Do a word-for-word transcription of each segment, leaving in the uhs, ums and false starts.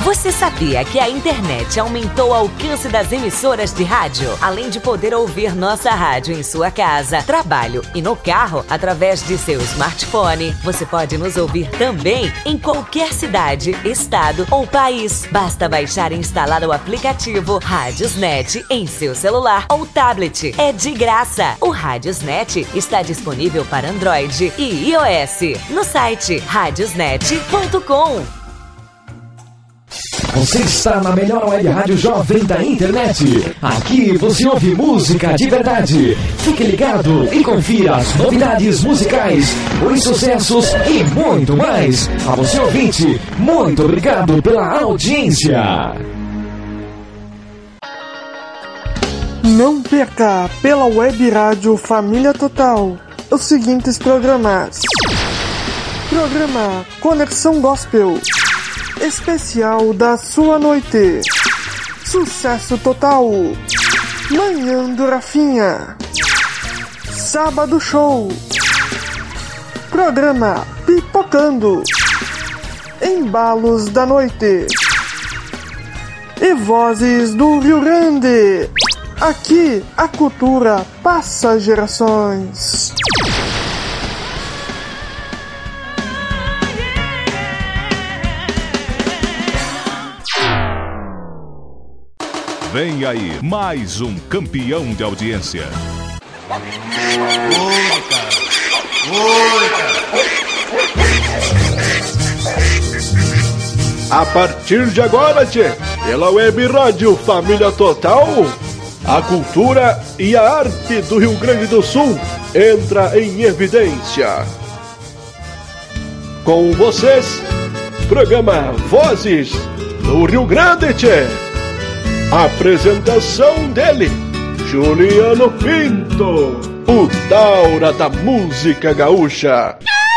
Você sabia que a internet aumentou o alcance das emissoras de rádio? Além de poder ouvir nossa rádio em sua casa, trabalho e no carro, através de seu smartphone, você pode nos ouvir também em qualquer cidade, estado ou país. Basta baixar e instalar o aplicativo Radiosnet em seu celular ou tablet. É de graça. O Radiosnet está disponível para Android e iOS no site radiosnet ponto com. Você está na melhor web rádio jovem da internet. Aqui você ouve música de verdade. Fique ligado e confira as novidades musicais, os sucessos e muito mais. A você ouvinte, muito obrigado pela audiência. Não perca pela web rádio Família Total os seguintes programas: Programa Conexão Gospel, especial da sua noite, Sucesso Total, Manhã do Rafinha, Sábado Show, Programa Pipocando, Embalos da Noite e Vozes do Rio Grande. Aqui a cultura passa gerações. Vem aí mais um campeão de audiência. Oi, cara. Oi, cara. A partir de agora, tchê, pela Web Rádio Família Total, a cultura e a arte do Rio Grande do Sul entra em evidência. Com vocês, programa Vozes do Rio Grande, tchê. Apresentação dele, Juliano Pinto, o Daura da música gaúcha.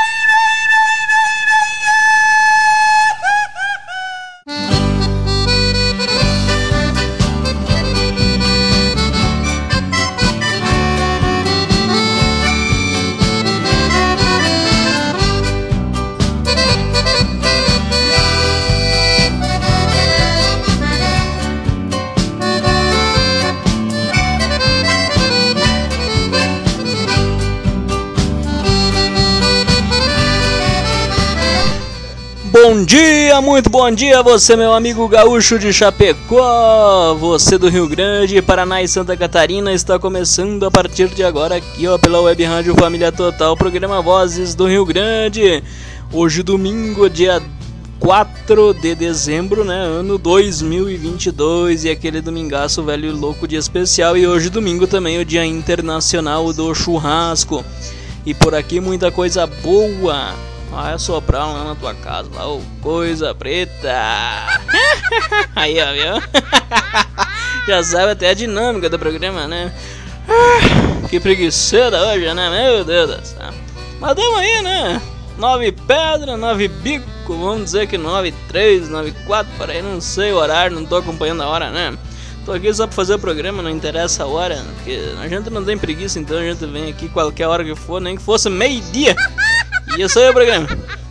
Bom dia, muito bom dia, você meu amigo gaúcho de Chapecó, você do Rio Grande, Paraná e Santa Catarina. Está começando a partir de agora aqui, ó, pela Web Rádio Família Total, programa Vozes do Rio Grande. Hoje domingo, dia quatro de dezembro, né, ano dois mil e vinte e dois, e aquele domingaço velho e louco de especial. E hoje domingo também o Dia Internacional do Churrasco. E por aqui muita coisa boa. Vai soprar lá na tua casa, lá, ô, coisa preta. Aí, ó, viu? Já sabe até a dinâmica do programa, né? Que preguiçosa hoje, né? Meu Deus do céu. Mas tamo aí, né? Nove pedras, nove bico, vamos dizer que nove três, nove quatro, por aí, não sei o horário, não tô acompanhando a hora, né? Tô aqui só pra fazer o programa, não interessa a hora, porque a gente não tem preguiça, então a gente vem aqui qualquer hora que for, nem que fosse meio-dia. E esse aí é o programa.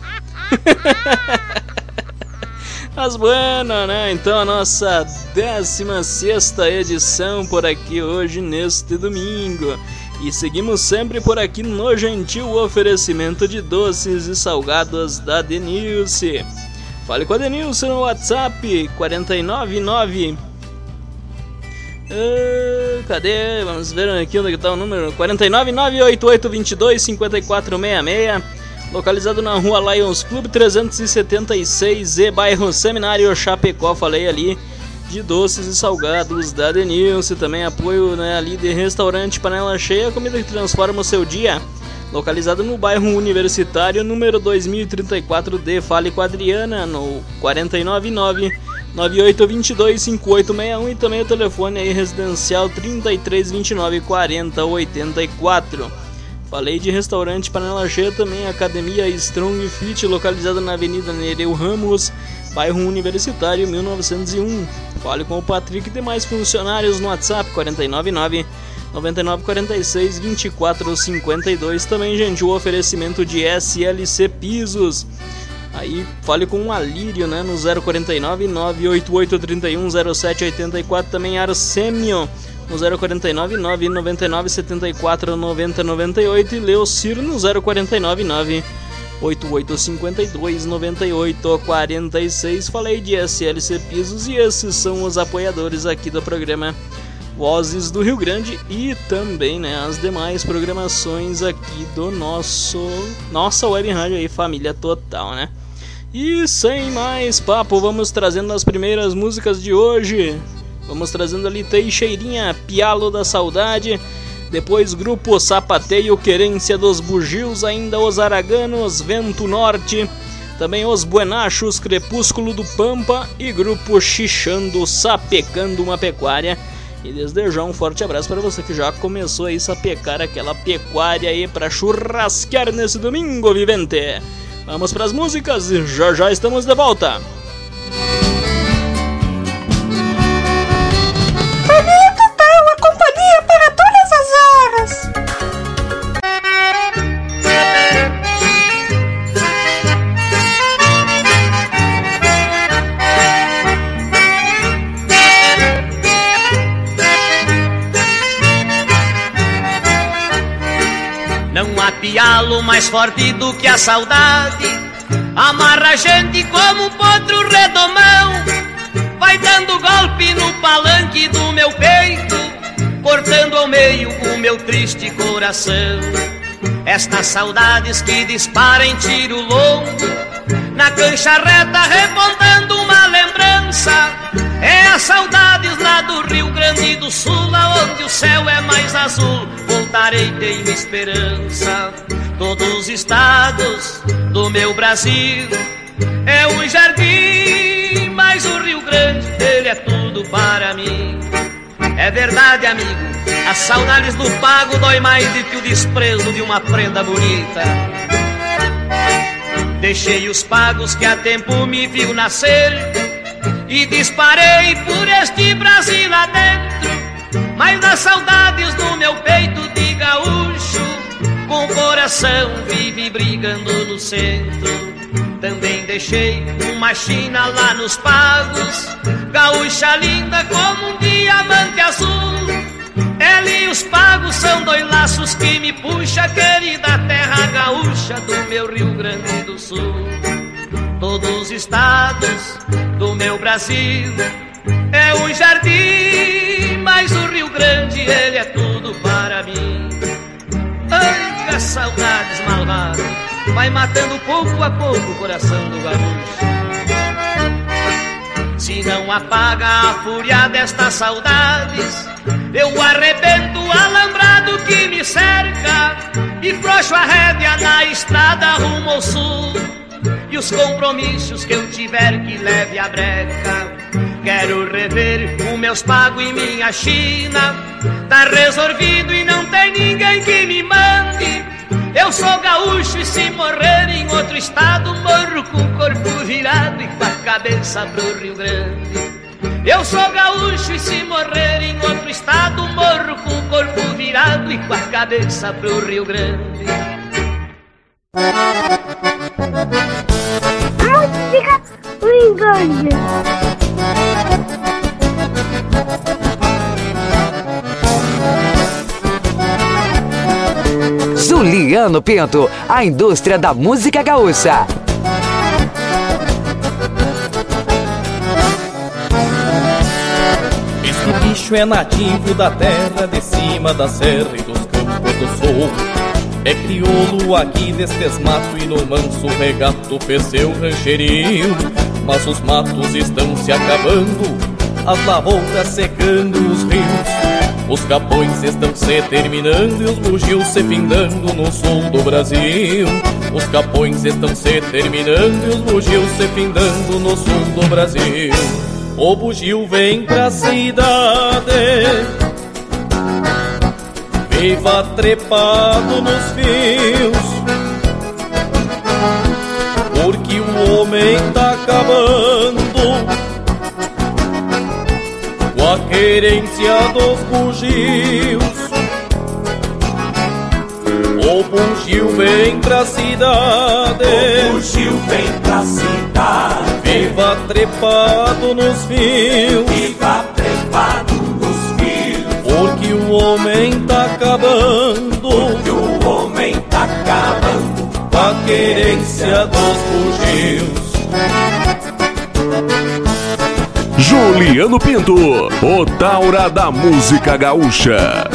Mas bueno, né? Então a nossa décima sexta edição por aqui hoje, neste domingo. E seguimos sempre por aqui no gentil oferecimento de doces e salgados da Denilce. Fale com a Denilce no WhatsApp quatro nove nove... Uh, cadê? Vamos ver aqui onde está o número. quatro nove nove, oito oito dois dois, cinco quatro seis seis. Localizado na rua Lions Club trezentos e setenta e seis e bairro Seminário, Chapecó. Falei ali de doces e salgados da Denilce. Também apoio, né, ali de restaurante Panela Cheia, comida que transforma o seu dia. Localizado no bairro Universitário, número dois mil e trinta e quatro D. Fale com a Adriana no quatro nove nove, nove oito dois dois, cinco oito seis um. E também o telefone aí residencial trinta e três, vinte e nove, quarenta, oitenta e quatro. Falei de restaurante Panela Cheia, também Academia Strong Fit, localizada na Avenida Nereu Ramos, bairro Universitário, mil novecentos e um. Fale com o Patrick e demais funcionários no WhatsApp quatro nove nove, nove nove quatro seis, vinte e quatro cinquenta e dois. Também, gente, o oferecimento de S L C Pisos. Aí fale com o Alírio, né, no zero quarenta e nove, nove oito oito, trinta e um, zero sete oitenta e quatro. Também Arsênio no zero quarenta e nove, nove noventa e nove, setenta e quatro, noventa, noventa e oito. E Leocir no zero quarenta e nove, nove oito oito, cinquenta e dois, noventa e oito, quarenta e seis. Falei de S L C Pisos e esses são os apoiadores aqui do programa Vozes do Rio Grande e também, né, as demais programações aqui do nosso nossa web rádio aí, Família Total, né? E sem mais papo, vamos trazendo as primeiras músicas de hoje. Vamos trazendo ali Teixeirinha, Pialo da Saudade. Depois Grupo Sapateio, Querência dos Bugios. Ainda Os Araganos, Vento Norte. Também Os Buenachos, Crepúsculo do Pampa. E Grupo Xixando, Sapecando uma Pecuária. E desde já um forte abraço para você que já começou aí a sapecar aquela pecuária aí para churrasquear nesse domingo, vivente. Vamos para as músicas e já já estamos de volta. Família Total, a companhia para todas as horas. Não há pialo mais forte do que a saudade, amarra a gente como um potro redomão, vai dando golpe no palanque do meu peito, cortando ao meio o meu triste coração. Estas saudades que disparam em tiro longo, na cancha reta repontando uma lembrança, é as saudades lá do Rio Grande do Sul, onde o céu é mais azul. Voltarei, tenho esperança. Todos os estados do meu Brasil é um jardim, mas o Rio Grande, ele é tudo para mim. É verdade, amigo, as saudades do pago dói mais do que o desprezo de uma prenda bonita. Deixei os pagos que há tempo me viu nascer e disparei por este Brasil adentro, mas nas saudades do meu peito de gaúcho, com o coração vive brigando no centro. Também deixei uma China lá nos pagos, gaúcha linda como um diamante azul. Ela e os pagos são dois laços que me puxa, querida terra gaúcha do meu Rio Grande do Sul. Todos os estados do meu Brasil é um jardim, mas o Rio Grande, ele é tudo para mim. Ai, que as saudades malvadas vai matando pouco a pouco o coração do gaúcho. Se não apaga a fúria destas saudades, eu arrebento o alambrado que me cerca e frouxo a rédea na estrada rumo ao sul. E os compromissos que eu tiver que leve a breca, quero rever os meus pagos e minha China. Tá resolvido e não tem ninguém que me mande. Eu sou gaúcho e se morrer em outro estado, morro com o corpo virado e com a cabeça pro Rio Grande. Eu sou gaúcho e se morrer em outro estado, morro com o corpo virado e com a cabeça pro Rio Grande. Música Rio Grande. Juliano Pinto, a indústria da música gaúcha. Este bicho é nativo da terra de cima da serra e dos campos do sul. É crioulo aqui destes matos e no manso regato fez seu rancherio. Mas os matos estão se acabando, as lavouras secando os rios. Os capões estão se terminando e os bugios se findando no sul do Brasil. Os capões estão se terminando e os bugios se findando no sul do Brasil. O bugio vem pra cidade, viva trepado nos fios, porque o homem tá acabando com a querência dos bugios. O bugio vem pra cidade, o bugio vem pra cidade. Viva trepado nos fios, viva trepado nos fios. Porque o homem tá acabando, porque o homem tá acabando com a querência dos bugios. Juliano Pinto, o Taura da música gaúcha.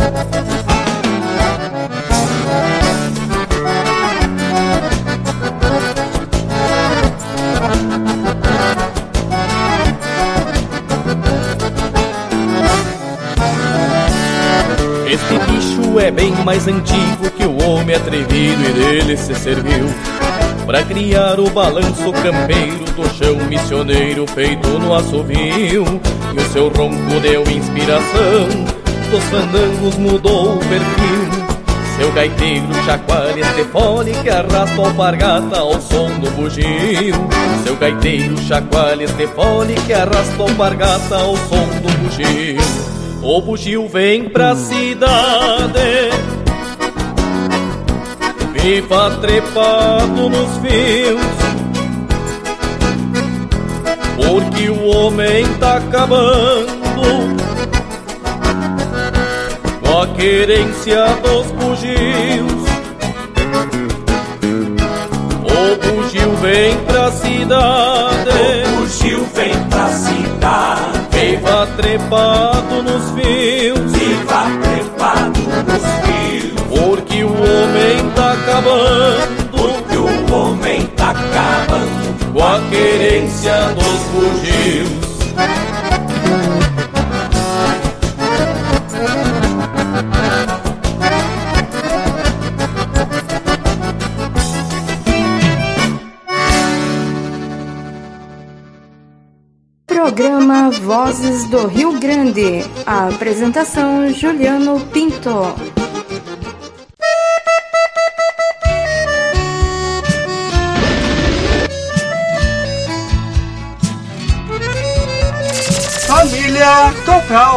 Este bicho é bem mais antigo que o homem atrevido e dele se serviu pra criar o balanço campeiro do chão missioneiro feito no assovio. E o seu ronco deu inspiração, dos fandangos mudou o perfil. Seu gaiteiro chacoalha este fole que arrasta a alpargata ao som do bugio. Seu gaiteiro chacoalha este fole que arrasta a alpargata ao som do bugio. O bugio vem pra cidade, viva trepado nos fios, porque o homem tá acabando com a querência dos bugios. O bugio vem pra cidade, o bugio vem pra cidade. Viva trepado nos fios, viva trepado nos fios. Porque o homem tá acabando, porque o homem tá acabando com a querência dos bugios. Programa Vozes do Rio Grande. A apresentação Juliano Pinto. Família Total.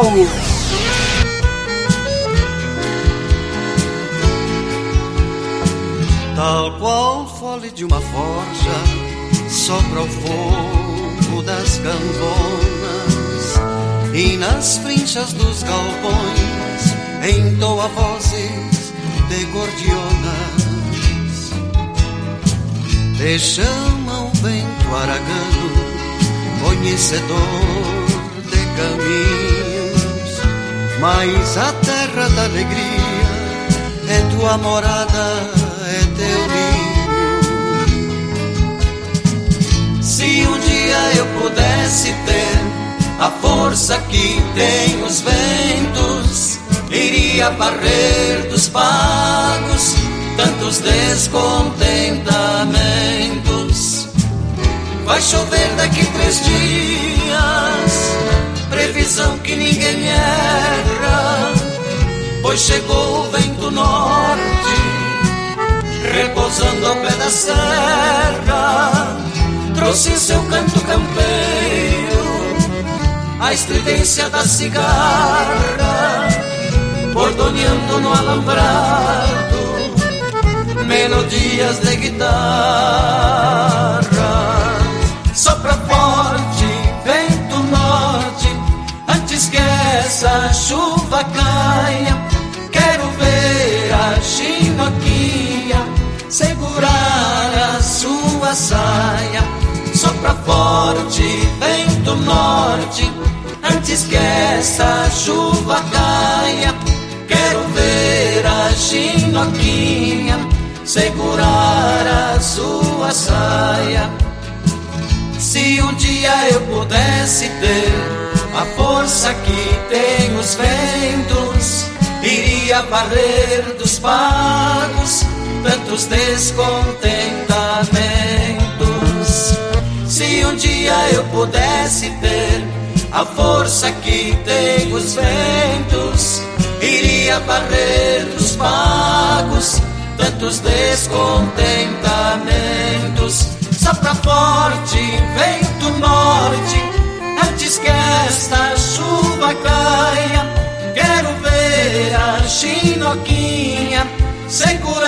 Tal qual fole de uma forja, sopra o fogo das gambonas, e nas frinchas dos galpões entoa vozes de gorgionas. Te chama o vento aragano, conhecedor de caminhos, mas a terra da alegria é tua morada, é teu ninho. Se um dia eu pudesse ter a força que tem os ventos, iria varrer dos pagos tantos descontentamentos. Vai chover daqui três dias, previsão que ninguém erra, pois chegou o vento norte, repousando ao pé da serra, trouxe em seu canto campeiro a estridência da cigarra, bordoneando no alambrado melodias de guitarra. Sopra forte, vento norte, antes que essa chuva caia, quero ver a chinoquinha segurar a sua saia. Sopra forte, vento norte, antes que essa chuva caia, quero ver a chinoquinha segurar a sua saia. Se um dia eu pudesse ter a força que tem os ventos, iria varrer dos pagos tantos descontentamentos. Se um dia eu pudesse ter a força que tem os ventos, iria varrer dos pagos tantos descontentamentos. Sopra forte, vento norte, antes que esta chuva caia, quero ver a chinoquinha segurar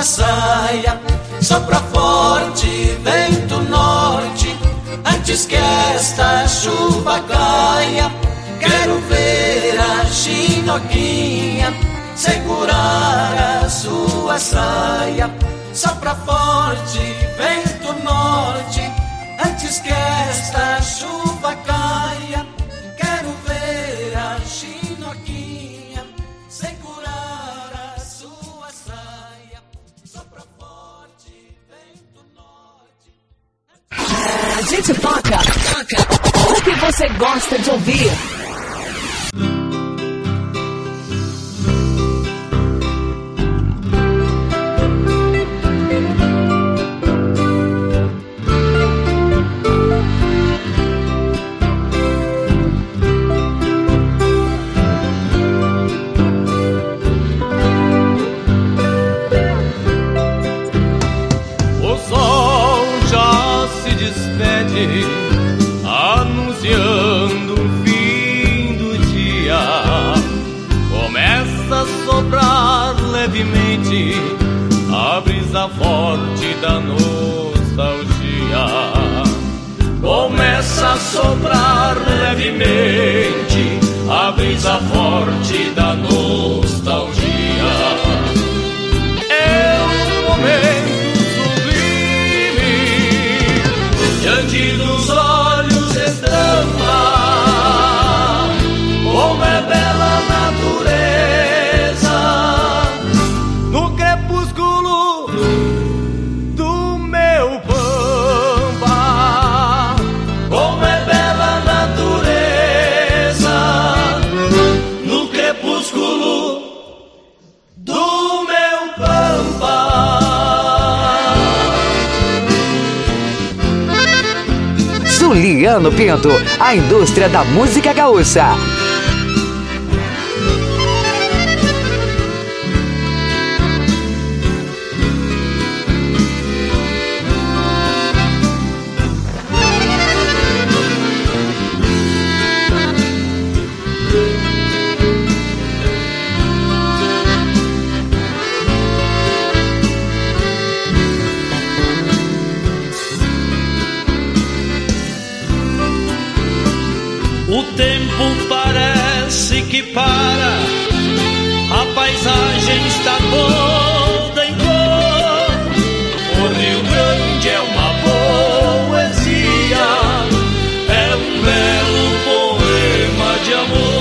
saia. Sopra forte vento norte, antes que esta chuva caia. Quero ver a chinoquinha segurar a sua saia. Sopra forte vento norte, antes que esta chuva caia. Quero ver a chinoquinha segurar a sua saia. Sopra forte vento norte. A gente toca, toca o que você gosta de ouvir. Anunciando o fim do dia, começa a soprar levemente a brisa forte da nostalgia. Começa a soprar levemente a brisa forte da nostalgia. É um momento sublime diante dos olhos estampa, como é bela a natureza no crepúsculo do meu pampa. Como é bela a natureza no crepúsculo do meu pampa. Juliano Pinto, a indústria da música gaúcha. O tempo parece que para, a paisagem está toda em cor. O Rio Grande é uma poesia, é um belo poema de amor.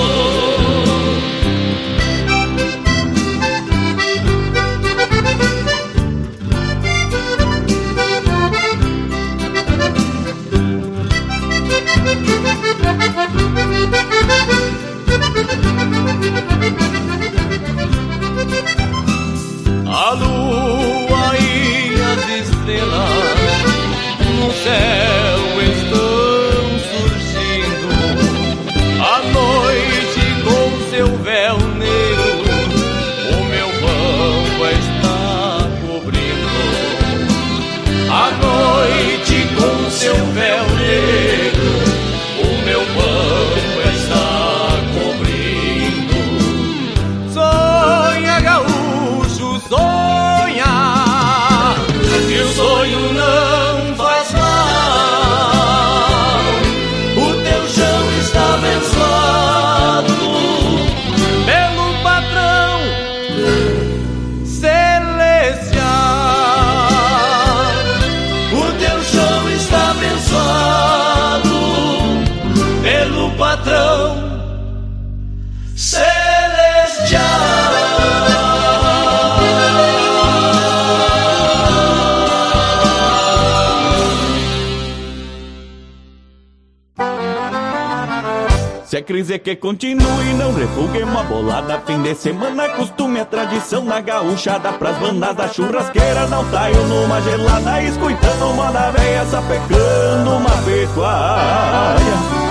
A lua e as estrelas no céu estão surgindo. A noite com seu véu negro o meu pampa está cobrindo. A noite com seu véu negro o meu pampa está cobrindo. Sonha, gaúcho, sonha, e o sonho não faz mal. O teu chão está abençoado pelo patrão celestial. O teu chão está abençoado pelo patrão celestial. Se a crise é que continue, não refugue uma bolada. Fim de semana, costume a tradição na gauchada. Pras bandas da churrasqueira, não taio numa gelada, escutando uma da véia sapecando uma pecuária.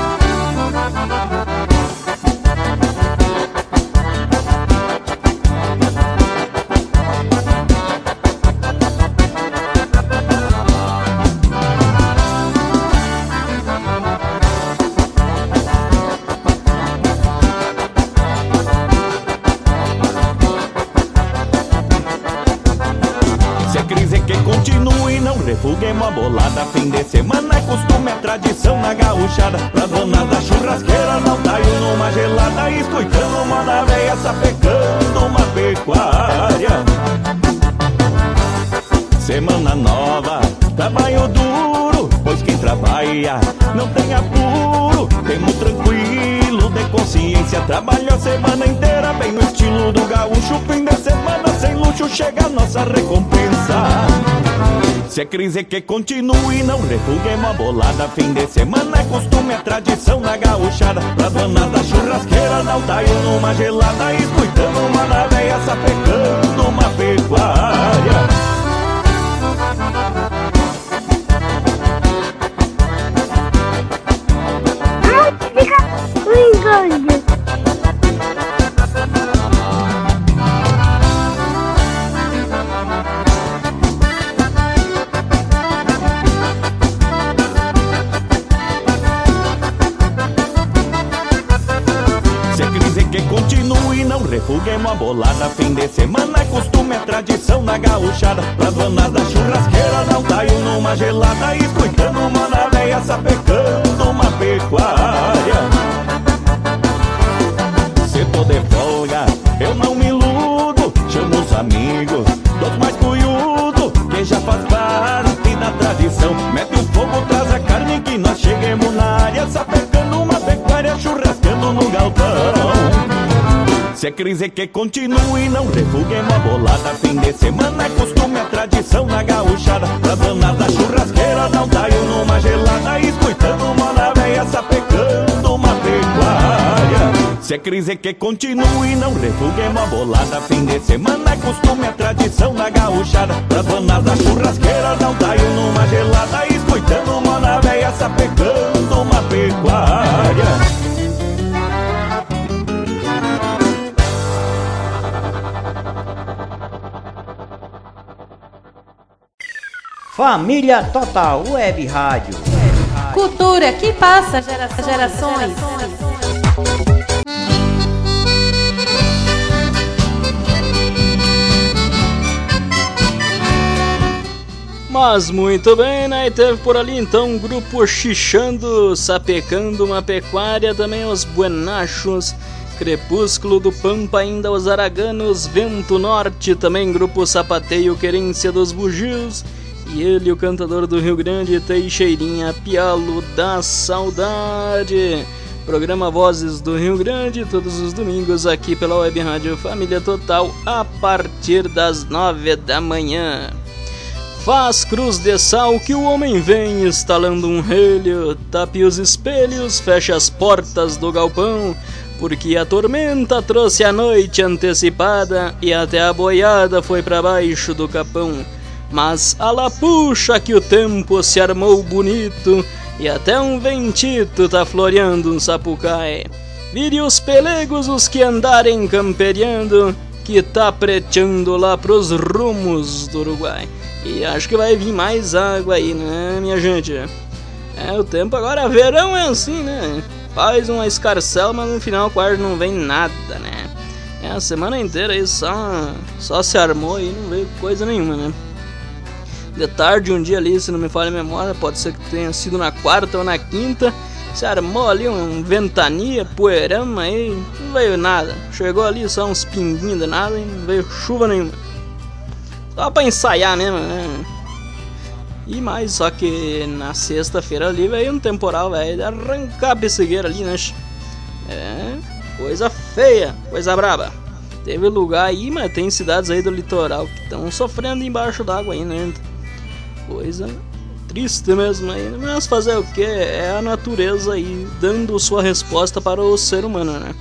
uma bolada, fim de semana é costume, é tradição na gauchada. Pras donas da churrasqueira não taio numa gelada, escutando uma na veia, sapecando uma pecuária. Semana nova, trabalho duro, pois quem trabalha não tem apuro. Temos tranquilo, de consciência, trabalho a semana inteira, bem no estilo do gaúcho. Fim de semana sem luxo, chega a nossa recompensa. Se é crise que continue, não refuguemos a bolada. Fim de semana é costume, é tradição na gauchada. Pra donas da churrasqueira não taio numa gelada, escutando uma na veia, sapecando uma pecuária. Refuguemos a bolada, fim de semana é costume, é tradição na gauchada. Pra donas da churrasqueira não taio numa gelada, escutando uma na veia, sapecando uma pecuária. Se tô de folga, eu não me iludo, chamo os amigos, dos mais cunhudos, que já faz parte da tradição. Mete o fogo, traz a carne que nós cheguemos na área, sapecando uma pecuária, churrascando no galpão. Se é crise que continue, não refuguemos a bolada. Fim de semana é costume, é tradição na gauchada. Pra donas da churrasqueira não taio numa gelada, escutando uma na veia, sapecando uma pecuária. Se é crise que continue, não refuguemos a bolada. Fim de semana é costume, é tradição na gauchada. Pra donas da churrasqueira não taio numa gelada, escutando uma na veia, sapecando uma pecuária. Família Total Web Rádio. Cultura que passa gerações. gerações. Mas muito bem, né? E teve por ali então um grupo Xixando, sapecando uma pecuária, também os Buenachos, Crepúsculo do Pampa, ainda os Araganos, Vento Norte, também grupo Sapateio, Querência dos Bugios, e ele, o cantador do Rio Grande, Teixeirinha, Pialo da Saudade. Programa Vozes do Rio Grande, todos os domingos aqui pela Web Rádio Família Total, a partir das nove da manhã. Faz cruz de sal que o homem vem estalando um relho, tape os espelhos, fecha as portas do galpão, porque a tormenta trouxe a noite antecipada e até a boiada foi pra baixo do capão. Mas a lá puxa que o tempo se armou bonito e até um ventito tá floreando um sapucaí. Vire os pelegos os que andarem camperiando, que tá preteando lá pros rumos do Uruguai. E acho que vai vir mais água aí, né, minha gente? É, o tempo agora, verão é assim, né? Faz uma escarcela, mas no final quase não vem nada, né? É, a semana inteira aí só, só se armou e não veio coisa nenhuma, né? De tarde, um dia ali, se não me falha a memória, pode ser que tenha sido na quarta ou na quinta, se armou ali um ventania, poeirão aí, não veio nada. Chegou ali só uns pinguinhos de nada e não veio chuva nenhuma. Só pra ensaiar mesmo, né? E mais, só que na sexta-feira ali veio um temporal, velho, de arrancar a pessegueira ali, né? É, coisa feia, coisa braba. Teve lugar aí, mas tem cidades aí do litoral que estão sofrendo embaixo d'água aí, né? Coisa triste mesmo aí, mas fazer o que? É a natureza aí dando sua resposta para o ser humano, né?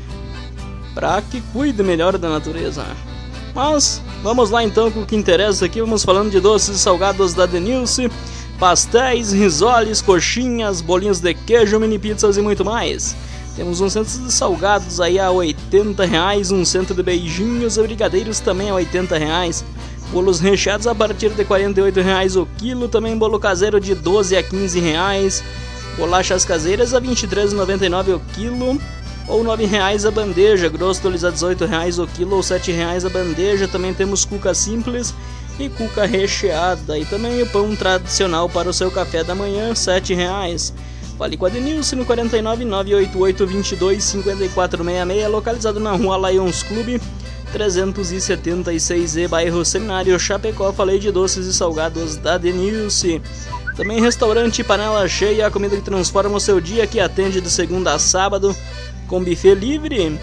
Pra que cuide melhor da natureza, né? Mas vamos lá então com o que interessa aqui. Vamos falando de doces e salgados da Denilce, pastéis, risoles, coxinhas, bolinhos de queijo, mini pizzas e muito mais. Temos um centro de salgados aí a oitenta reais, um centro de beijinhos e brigadeiros também a oitenta reais. Bolos recheados a partir de quarenta e oito reais o quilo, também bolo caseiro de doze a quinze reais. Bolachas caseiras a vinte e três reais e noventa e nove centavos o quilo, ou nove reais a bandeja. Gróstolis a dezoito reais o quilo ou sete reais a bandeja. Também temos cuca simples e cuca recheada. E também o pão tradicional para o seu café da manhã, sete reais. Fale com a Denilson no quarenta e nove, nove oito oito, vinte e dois, cinquenta e quatro sessenta e seis, localizado na rua Lions Club, trezentos e setenta e seis E, bairro Seminário, Chapecó. Falei de doces e salgados da Denilce. Também restaurante Panela Cheia, a comida que transforma o seu dia, que atende de segunda a sábado, com buffet livre.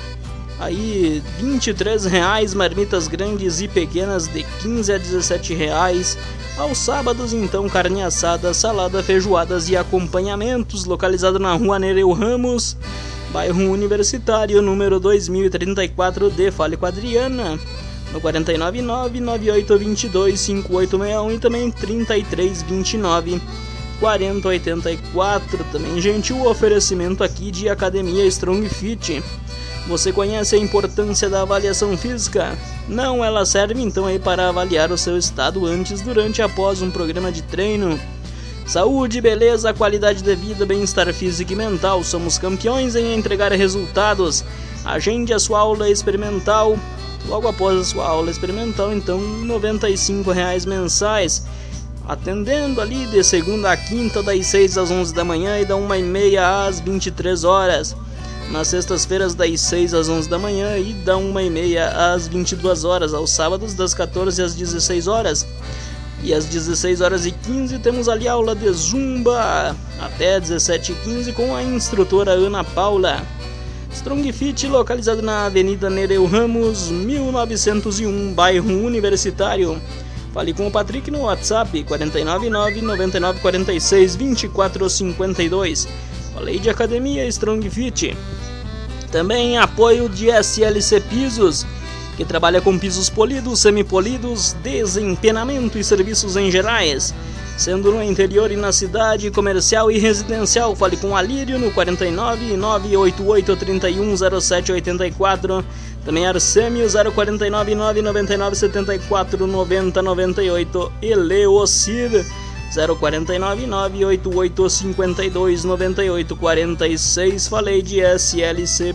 Aí vinte e três reais, marmitas grandes e pequenas de quinze a dezessete reais. Aos sábados, então, carne assada, salada, feijoadas e acompanhamentos, localizado na rua Nereu Ramos, bairro Universitário, número dois mil e trinta e quatro D. Fale com a Adriana no quarenta e nove, nove nove oito dois dois, cinco oito seis um e também trinta e três, vinte e nove, quarenta, oitenta e quatro. Também gentil oferecimento aqui de Academia Strong Fit. Você conhece a importância da avaliação física? Não, ela serve então aí para avaliar o seu estado antes, durante e após um programa de treino. Saúde, beleza, qualidade de vida, bem-estar físico e mental. Somos campeões em entregar resultados. Agende a sua aula experimental. Logo após a sua aula experimental, então, noventa e cinco reais mensais. Atendendo ali de segunda a quinta, das seis às onze da manhã e da uma e meia às vinte e três horas. Nas sextas-feiras, das seis às onze da manhã e da uma e meia às vinte e duas horas. Aos sábados, das quatorze às dezesseis horas. E às dezesseis horas e quinze temos ali aula de Zumba até dezessete e quinze com a instrutora Ana Paula. Strong Fit, localizado na Avenida Nereu Ramos, mil novecentos e um, bairro Universitário. Fale com o Patrick no WhatsApp quarenta e nove, nove nove nove, quarenta e seis, vinte e quatro, cinquenta e dois. Falei de Academia Strong Fit. Também apoio de S L C Pisos, que trabalha com pisos polidos, semipolidos, desempenamento e serviços em gerais, sendo no interior e na cidade, comercial e residencial. Fale com Alírio no quarenta e nove, nove oito oito, trinta e um, zero sete oitenta e quatro. Também Arsêmio zero quarenta e nove, nove noventa e nove, setenta e quatro, noventa, noventa e oito. E Leocir zero quarenta e nove, nove oito oito, cinquenta e dois, noventa e oito, quarenta e seis. Falei de S L C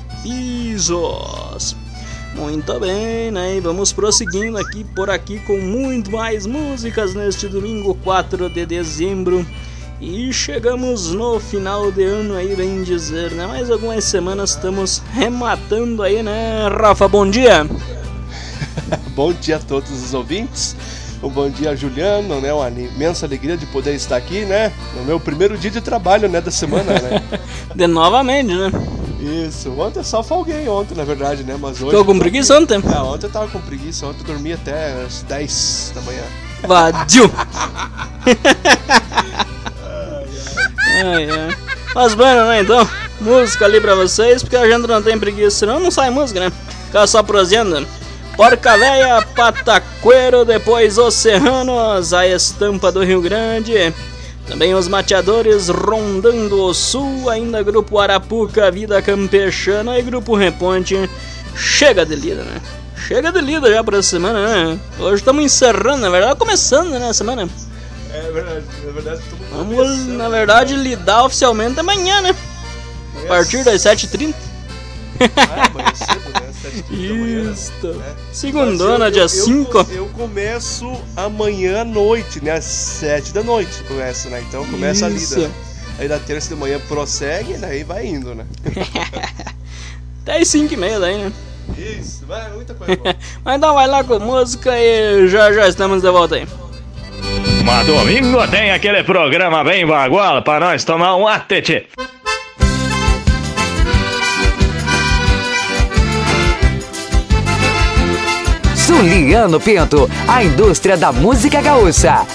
Pisos. Muito bem, né? E vamos prosseguindo aqui por aqui com muito mais músicas neste domingo quatro de dezembro. E chegamos no final de ano aí, bem dizer, né? Mais algumas semanas estamos rematando aí, né, Rafa? Bom dia! Bom dia a todos os ouvintes. Um bom dia, Juliano, né? Uma imensa alegria de poder estar aqui, né? No meu primeiro dia de trabalho, né? Da semana, né? De novamente, né? Isso, ontem eu só folguei ontem, na verdade, né? Mas hoje... Ficou com preguiça ontem? É, ontem eu tava com preguiça, ontem eu dormi até às dez da manhã. Vadio! ai, ai. Mas, bueno, né? Então, música ali pra vocês, porque a gente não tem preguiça, senão não sai música, né? Fica só prosendo. Porca Véia, Pataqueiro, depois Os Serranos, a estampa do Rio Grande. Também os Mateadores, Rondando o Sul, ainda Grupo Arapuca, Vida Campechana e Grupo Reponte. Chega de lida, né? Chega de lida já pra semana, né? Hoje estamos encerrando, na verdade, começando, né, a semana. É verdade, na verdade, estamos Vamos, começando, na verdade, lidar oficialmente amanhã, né? A partir das sete e trinta. Ah, amanhã cedo, né? sete e trinta da manhã, né? Segundona, dia cinco. Eu, eu começo amanhã à noite, né? Às sete da noite começa, né? Então começa Isso. a lida, né? Aí da terça de manhã prossegue, né? E vai indo, né? Até as cinco e meia daí, né? Isso, vai, muita coisa boa. Mas então vai lá com música e já já estamos de volta aí. Mas domingo tem aquele programa bem bagual pra nós tomar um atete. Juliano Pinto, a indústria da música gaúcha.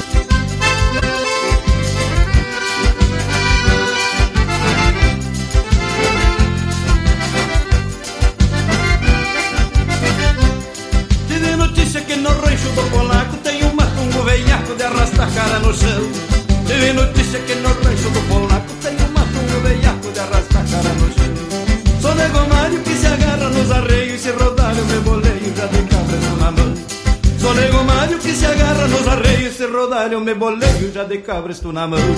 Tive notícia que no rancho do Polaco tem um matungo veiaco de arrastar cara no chão. Tive notícia que no rancho do Polaco tem um matungo veiaco de arrastar cara no chão. Sou negomário que se agarra nos arreios e se rodar eu me boleio já de cabresto na mão. Sou negomário que se agarra nos arreios e se rodar eu me boleio já de cabresto na mão.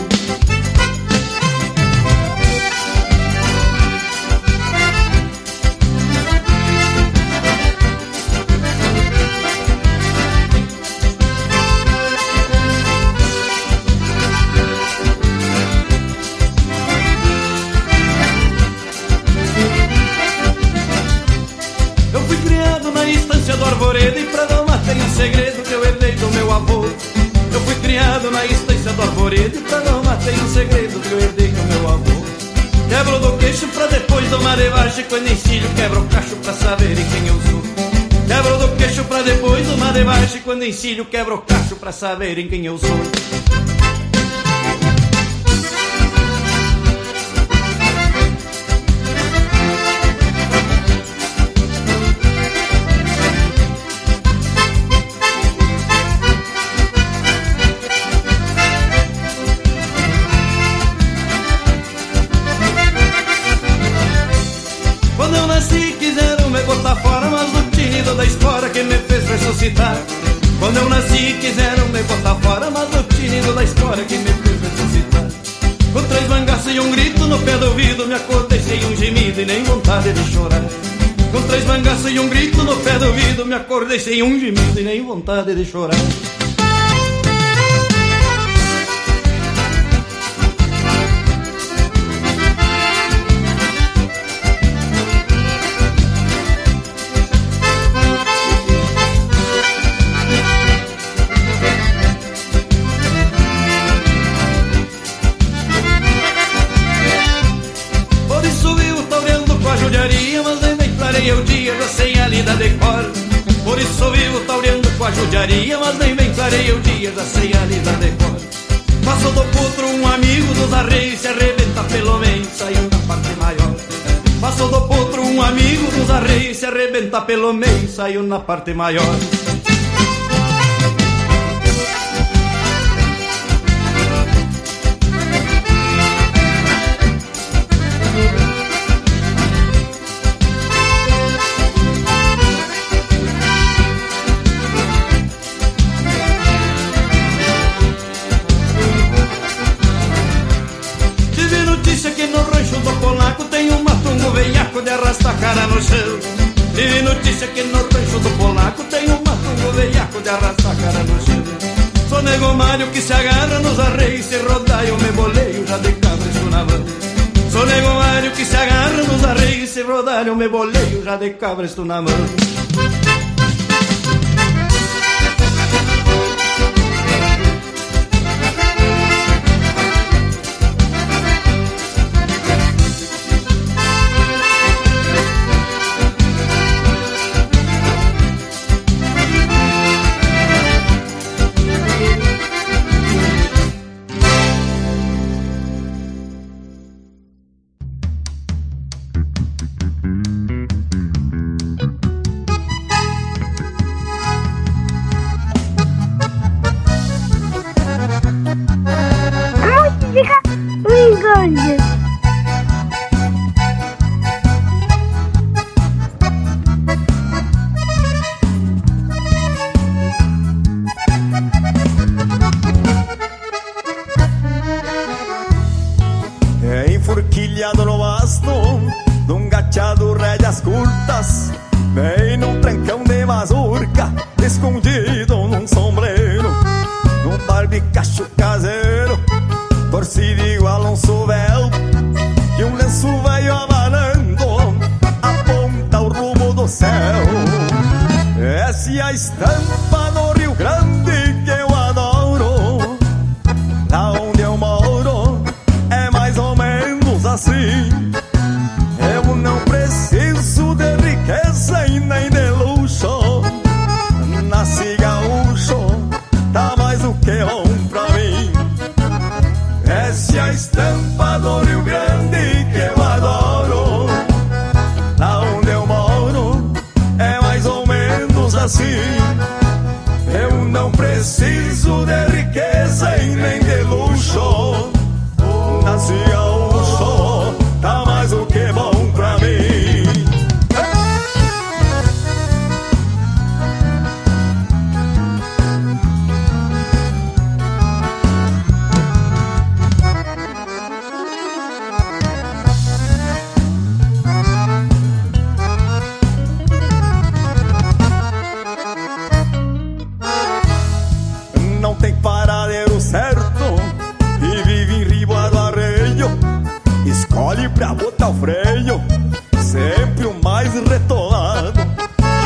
criado na estância do arvoredo, e pra não matei um segredo que eu herdei do meu avô. Quebro do queixo pra depois tomar debaixo, quando encilho quebro o cacho pra saberem quem eu sou. Quebro do queixo pra depois tomar debaixo, quando encilho quebro o cacho pra saberem quem eu sou. Da espora que me fez ressuscitar. Quando eu nasci quiseram me botar fora, mas o tinido da espora que me fez ressuscitar. Com três mangaços e um grito no pé do ouvido, me acordei sem um gemido e nem vontade de chorar. Com três mangaços e um grito no pé do ouvido, me acordei sem um gemido e nem vontade de chorar. O dia já sei a lida de cor. Por isso vivo taureando com a judiaria, mas nem bem clarei o dia, já sei a lida de cor. Passo do potro um amigo dos arreios, se arrebenta pelo meio, saiu na parte maior. Passo do potro um amigo dos arreios, se arrebenta pelo meio, saiu na parte maior. De arrastar a cara no chão. Tive notícia que no rancho do polaco tem um matungo veiaco de arrastar a cara no chão. Sou nego malho que se agarra nos arreios, se rodar eu me boleio já de cabresto na mão. Sou nego malho que se agarra nos arreios, se rodar eu me boleio já de cabresto na mão.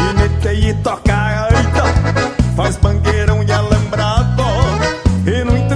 Faz mangueirão e alambrado, e no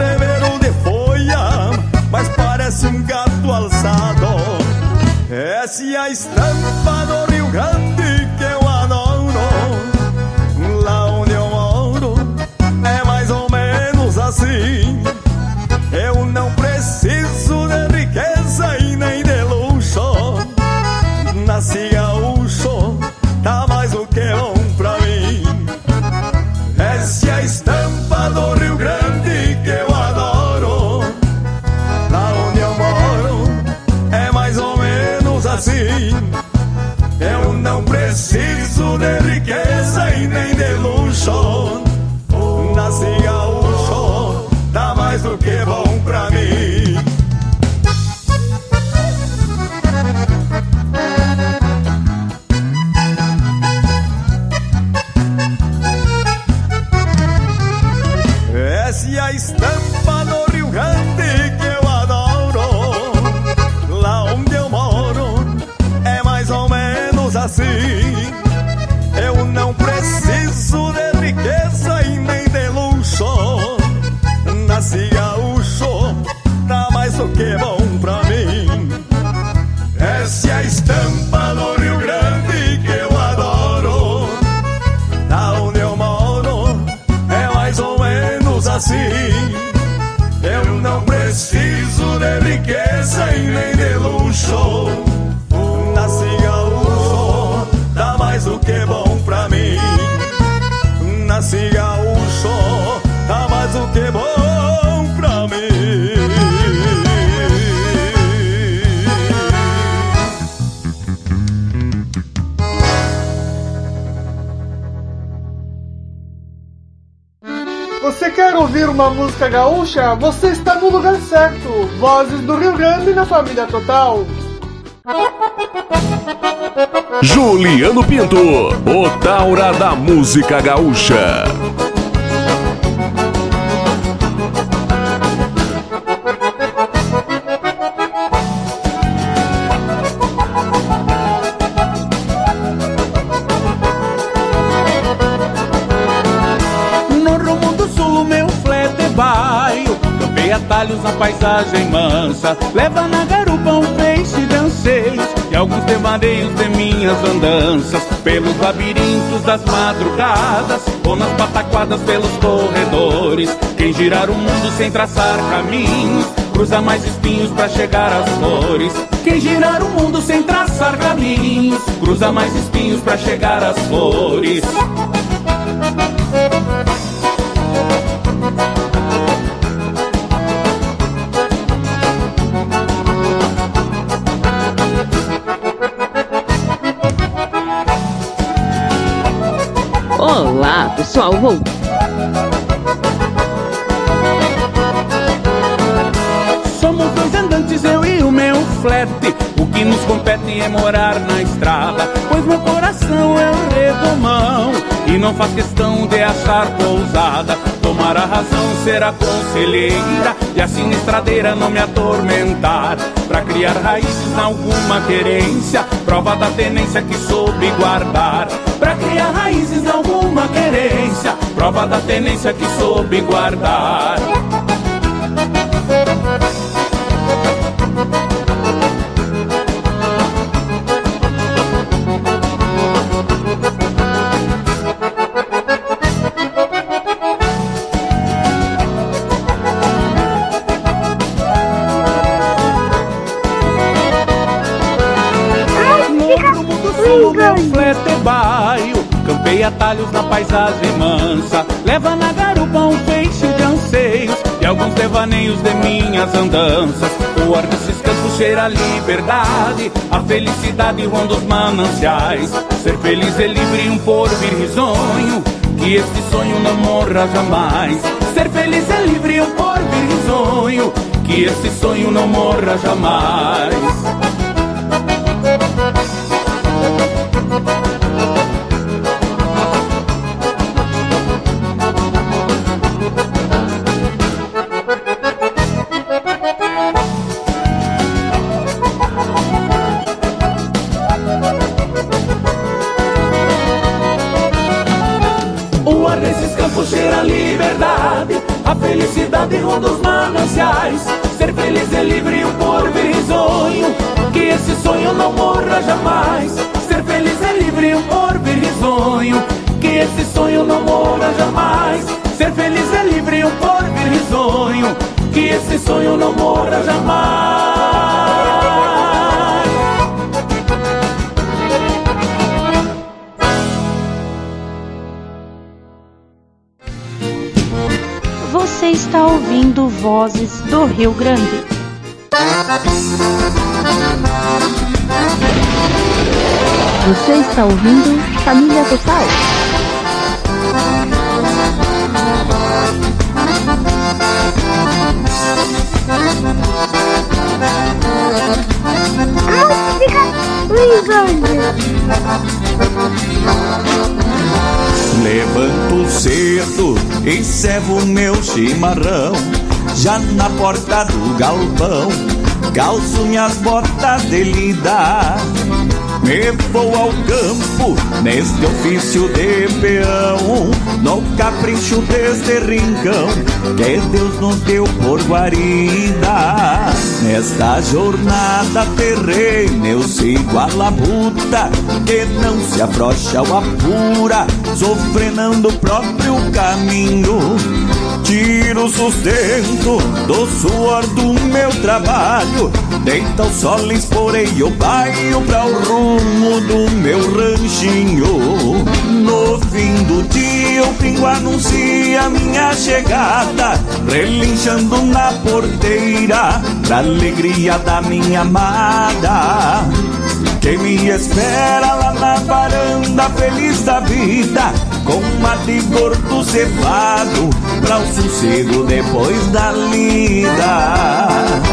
Essa é a estampa do Rio Grande que eu adoro. Lá onde eu moro é mais ou menos assim. Eu não preciso de riqueza e nem de luxo. Nasci gaúcho, tá mais do que bom pra mim. Essa é a estampa do Rio Grande que eu adoro. Lá onde eu moro é mais ou menos assim. Eu não preciso de riqueza e nem de luxo. Nasci gaúcho, tá mais do que bom pra mim. Essa é a estampa do Rio Grande que eu adoro. Lá onde eu moro é mais ou menos assim. Eu não preciso de riqueza e nem de luxo. Nasci gaúcho, tá mais do que bom pra mim. Essa é a estampa do Rio Grande que eu adoro. Lá onde eu moro é mais ou menos assim. Eu não preciso de riqueza e nem de luxo. Nasci gaúcho, tá mais do que bom pra mim. Nasci gaúcho, tá mais do que bom pra mim. Você quer ouvir uma música gaúcha? Você está no lugar certo. Vozes do Rio Grande na família Total. Juliano Pinto, o Taura da música gaúcha. Atalhos na paisagem mansa, leva na garupa um peixe de anseios e alguns devaneios de minhas andanças, pelos labirintos das madrugadas ou nas pataquadas pelos corredores. Quem girar o mundo sem traçar caminhos, cruza mais espinhos pra chegar às flores. Quem girar o mundo sem traçar caminhos, cruza mais espinhos pra chegar às flores. Olá, pessoal, vou... Somos dois andantes, eu e o meu flete. O que nos compete é morar na estrada, pois meu coração é um redomão e não faz questão de achar pousada. Tomar a razão, ser a conselheira e assim na estradeira não me atormentar. Pra criar raízes na alguma querência, prova da tenência que soube guardar. Pra criar raízes na alguma querência, prova da tenência que soube guardar. Campei atalhos na paisagem mansa, leva na garupa um peixe de anseios e alguns devaneios de minhas andanças. O ar desses campos cheira a liberdade, a felicidade ronda os mananciais. Ser feliz é livre e um porvir risonho, que este sonho não morra jamais. Ser feliz é livre e um porvir risonho, que este sonho não morra jamais. Cheira a liberdade, a felicidade ronda os mananciais. Ser feliz é livre e um porvir risonho, que esse sonho não morra sonho não morra jamais. Ser feliz é livre, um porvir risonho, que esse sonho não morra jamais. Você está ouvindo Vozes do Rio Grande. Você está ouvindo Família Total. Levanto cedo e servo meu chimarrão, já na porta do galpão, calço minhas botas de lida. Me vou ao campo neste ofício de peão, no capricho deste rincão que Deus nos deu por guarida. Nesta jornada terrena eu sigo a labuta, que não se afrouxa ou apura, sofrenando o próprio caminho. Tiro o sustento do suor do meu trabalho, deita o sol, esporei o baio pra o rumo do meu ranchinho. No fim do dia o pingo anuncia minha chegada, relinchando na porteira, pra alegria da minha amada, que me espera lá na varanda, feliz da vida, com mate gordo cevado, pra o sossego depois da lida.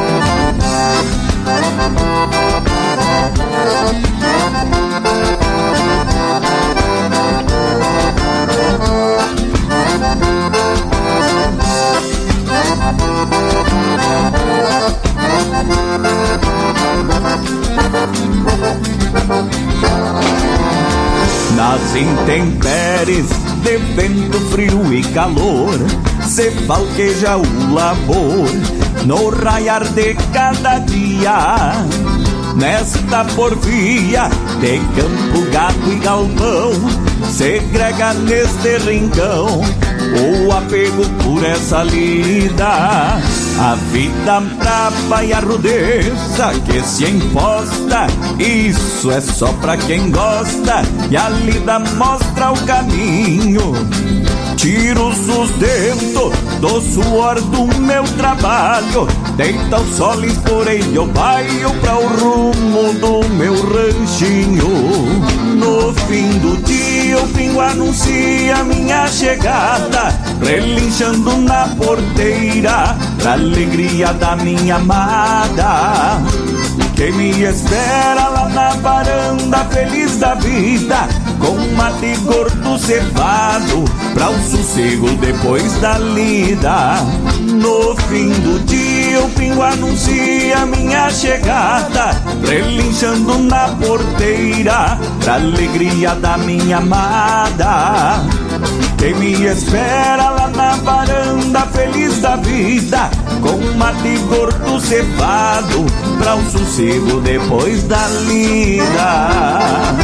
Nas intempéries de vento frio e calor, se falqueja o labor no raiar de cada dia. Nesta porfia de campo, gado e galpão, segrega neste rincão o apego por essa lida. A vida brava e a rudeza que se imposta, isso é só pra quem gosta, e a lida mostra o caminho. Tiro o sustento do suor do meu trabalho, deita o sol, esporei o baio pra o rumo do meu ranchinho. No fim do dia o pingo anuncia minha chegada, relinchando na porteira, pra alegria da minha amada, que me espera lá na varanda, feliz da vida, com mate gordo cevado, pra o sossego depois da lida. No fim do dia o pingo anuncia minha chegada, relinchando na porteira, pra alegria da minha amada, que me espera lá na varanda, feliz da vida, com mate gordo cevado, pra o sossego depois da lida.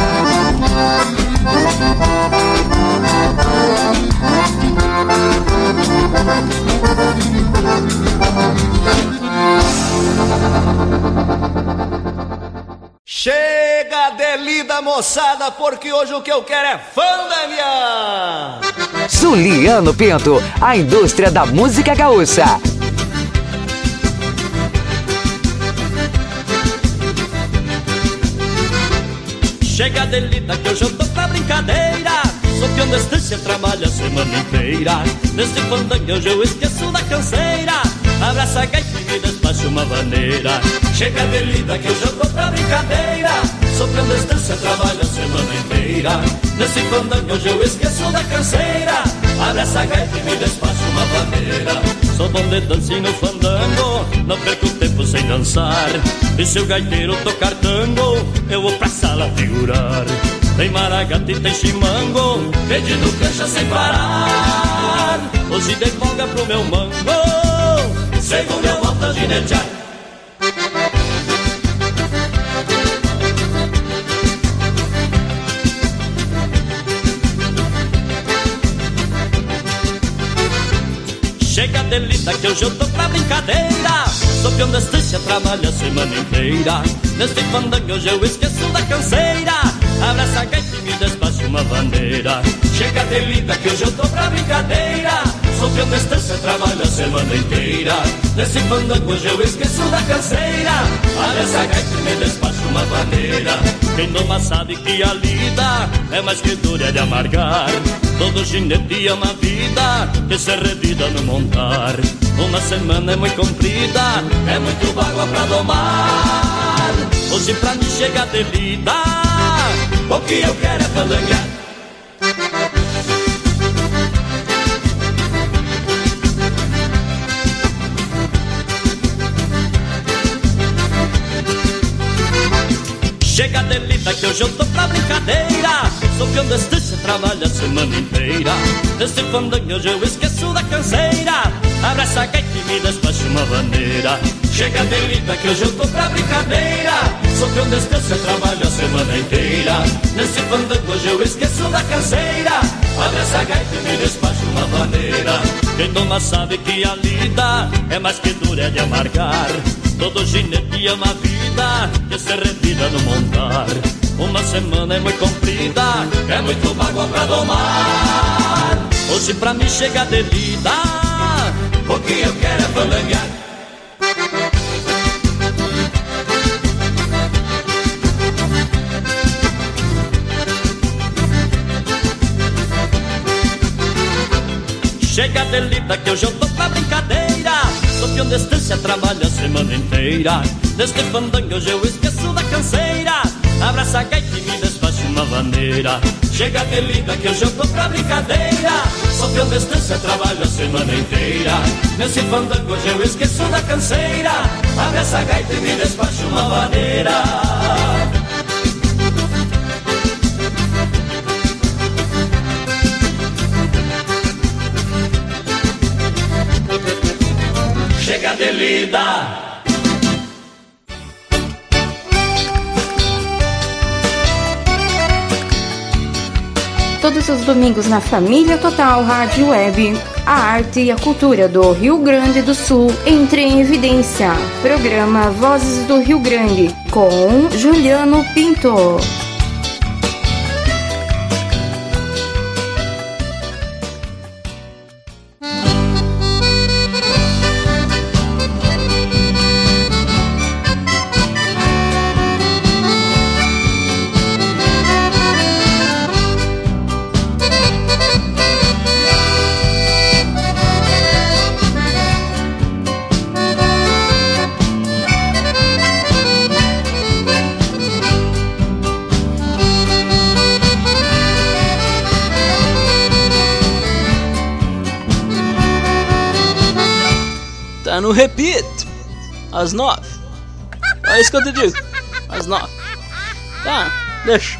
Chega de lida, moçada, porque hoje o que eu quero é fandanguear. Juliano Pinto, a indústria da música gaúcha. Chega de lida que hoje eu tô pra brincadeira, sou peão da estância, trabalho a semana inteira. Neste fandangue hoje eu esqueço da canseira, abraça a gaita e me despacho uma vaneira. Chega de lida que hoje eu tô pra brincadeira, sou peão da estância, trabalho a semana inteira. Nesse fandangue hoje eu esqueço da canseira, abraça a gaita e me despacho uma vaneira. Sou bom de dança e no fandango, não perco tempo sem dançar. E se o gaiteiro tocar tango, eu vou pra sala figurar. Tem maragata e tem chimango, pedindo cancha sem parar. Hoje dei folga pro meu mango, segundo eu volto a ginetear. que hoje eu tô pra brincadeira. Sou peão da estância, trabalho a semana inteira. Neste fandango hoje eu esqueço da canseira. Abraça a gaita e me despacha uma bandeira. Chega de lida que hoje eu tô pra brincadeira. Sou peão da estância, trabalho a semana inteira. Nesse fandango hoje eu esqueço da canseira. Abraça a gaita e me despacha uma bandeira. Quem toma sabe que a lida é mais que dura de amargar. Todo ginete ama a vida que se revida no montar. Uma semana é muito comprida, é muito água pra domar. Hoje pra mim chega de lida, o que eu quero é fandanguear. Chega de lida que hoje eu tô pra brincadeira. Sou peão da estância, trabalho a semana inteira. Neste fandango hoje eu esqueço da canseira. Abraça a gaita e me despacha uma bandeira. Chega de lida que hoje eu tô pra brincadeira. Sou peão da estância, trabalho a semana inteira. Neste fandango hoje eu esqueço da canseira. Abraça a gaita e me despacha uma bandeira. Quem toma sabe que a lida é mais que dura de amargar. Todo ginete ama a vida que se revida no montar. Uma semana é muito comprida, é muito água pra domar. Hoje pra mim chega de lida, o que eu quero é fandanguear. Chega de lida que hoje eu tô pra brincadeira. Sou peão de estância, trabalho a semana inteira. Neste fandango hoje eu esqueço da canseira. Abraça a gaita e me despacha uma bandeira. Chega de lida que hoje eu tô pra brincadeira. Sou peão de estância, trabalho a semana inteira. Nesse fandango hoje eu esqueço da canseira. Abraça a gaita e me despacha uma bandeira. Chega de lida. Todos os domingos na Família Total Rádio Web, a arte e a cultura do Rio Grande do Sul entra em evidência. Programa Vozes do Rio Grande, com Juliano Pinto. Tá no repeat, às nove. É isso que eu te digo, às nove. Tá, deixa.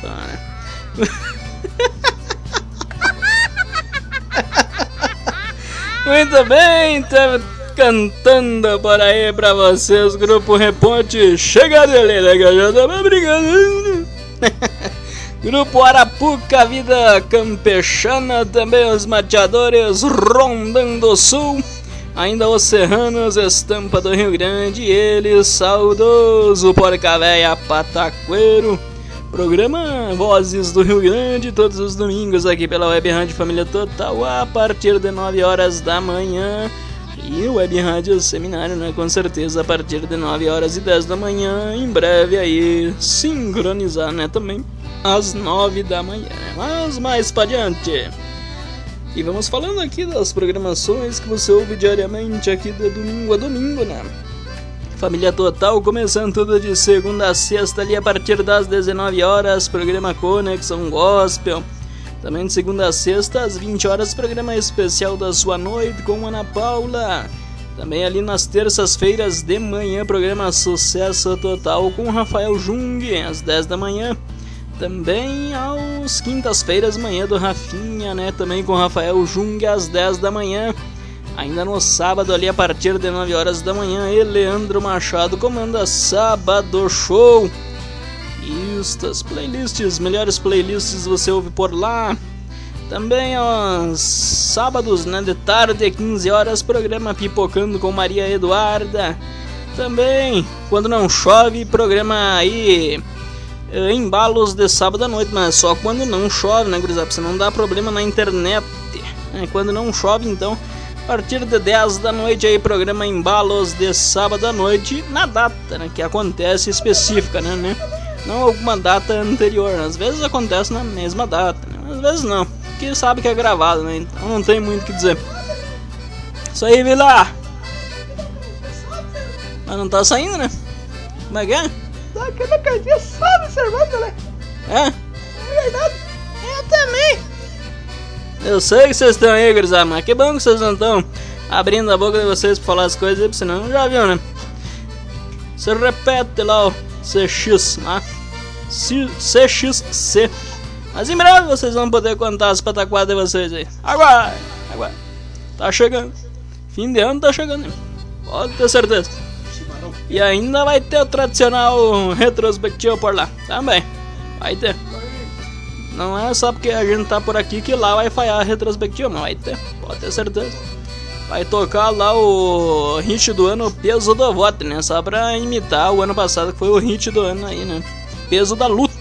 Muito bem, tá cantando por aí pra vocês, Grupo Reponte. Chega dele, que eu já tava brigando. Grupo Arapuca, Vida Campechana, também os mateadores rondando o sul. Ainda os serranos, estampa do Rio Grande, ele, saudoso Porca Véia Pataqueiro. Programa Vozes do Rio Grande, todos os domingos aqui pela Web Rádio Família Total, a partir de nove horas da manhã. E o Web Rádio Seminário, né, com certeza, a partir de nove horas e dez da manhã. Em breve aí, sincronizar, né, também, às nove da manhã. Mas mais pra adiante. E vamos falando aqui das programações que você ouve diariamente aqui de domingo a domingo, né? Família Total, começando tudo de segunda a sexta ali a partir das dezenove horas, programa Conexão Gospel. Também de segunda a sexta às vinte horas, programa especial da sua noite com Ana Paula. Também ali nas terças-feiras de manhã, programa Sucesso Total com Rafael Jung, às dez da manhã. Também aos quintas-feiras, manhã do Rafinha, né? Também com Rafael Jung às dez da manhã. Ainda no sábado ali a partir de nove horas da manhã, e Leandro Machado comanda Sábado Show. Isto, as playlists, melhores playlists você ouve por lá. Também aos sábados, né, de tarde, quinze horas, programa Pipocando com Maria Eduarda. Também, quando não chove, programa aí Embalos de sábado à noite, mas só quando não chove, né, gurizada? Pra você não dar problema na internet. É, quando não chove, então, a partir de dez da noite aí, programa Embalos de sábado à noite, na data, né, que acontece específica, né, né? Não alguma data anterior, às vezes acontece na mesma data, né? Às vezes não, porque sabe que é gravado, né? Então não tem muito o que dizer. Isso aí, Vila! Mas não tá saindo, né? Como é que é? Tá aquela casinha só observando, né? É? É verdade. Eu também. Eu sei que vocês estão aí, gurizada, mas que bom que vocês não estão abrindo a boca de vocês pra falar as coisas aí, senão já viu, né? Você repete lá o C X, né? C X C. Mas em breve vocês vão poder contar as pataquadas de vocês aí. Agora, agora. Tá chegando. Fim de ano tá chegando, hein? Pode ter certeza. E ainda vai ter o tradicional retrospectivo por lá. Também. Vai ter. Não é só porque a gente tá por aqui que lá vai falhar a retrospectiva, mas vai ter, pode ter certeza. Vai tocar lá o hit do ano, Peso do Voto, né? Só pra imitar o ano passado, que foi o hit do ano aí, né? Peso da Luta.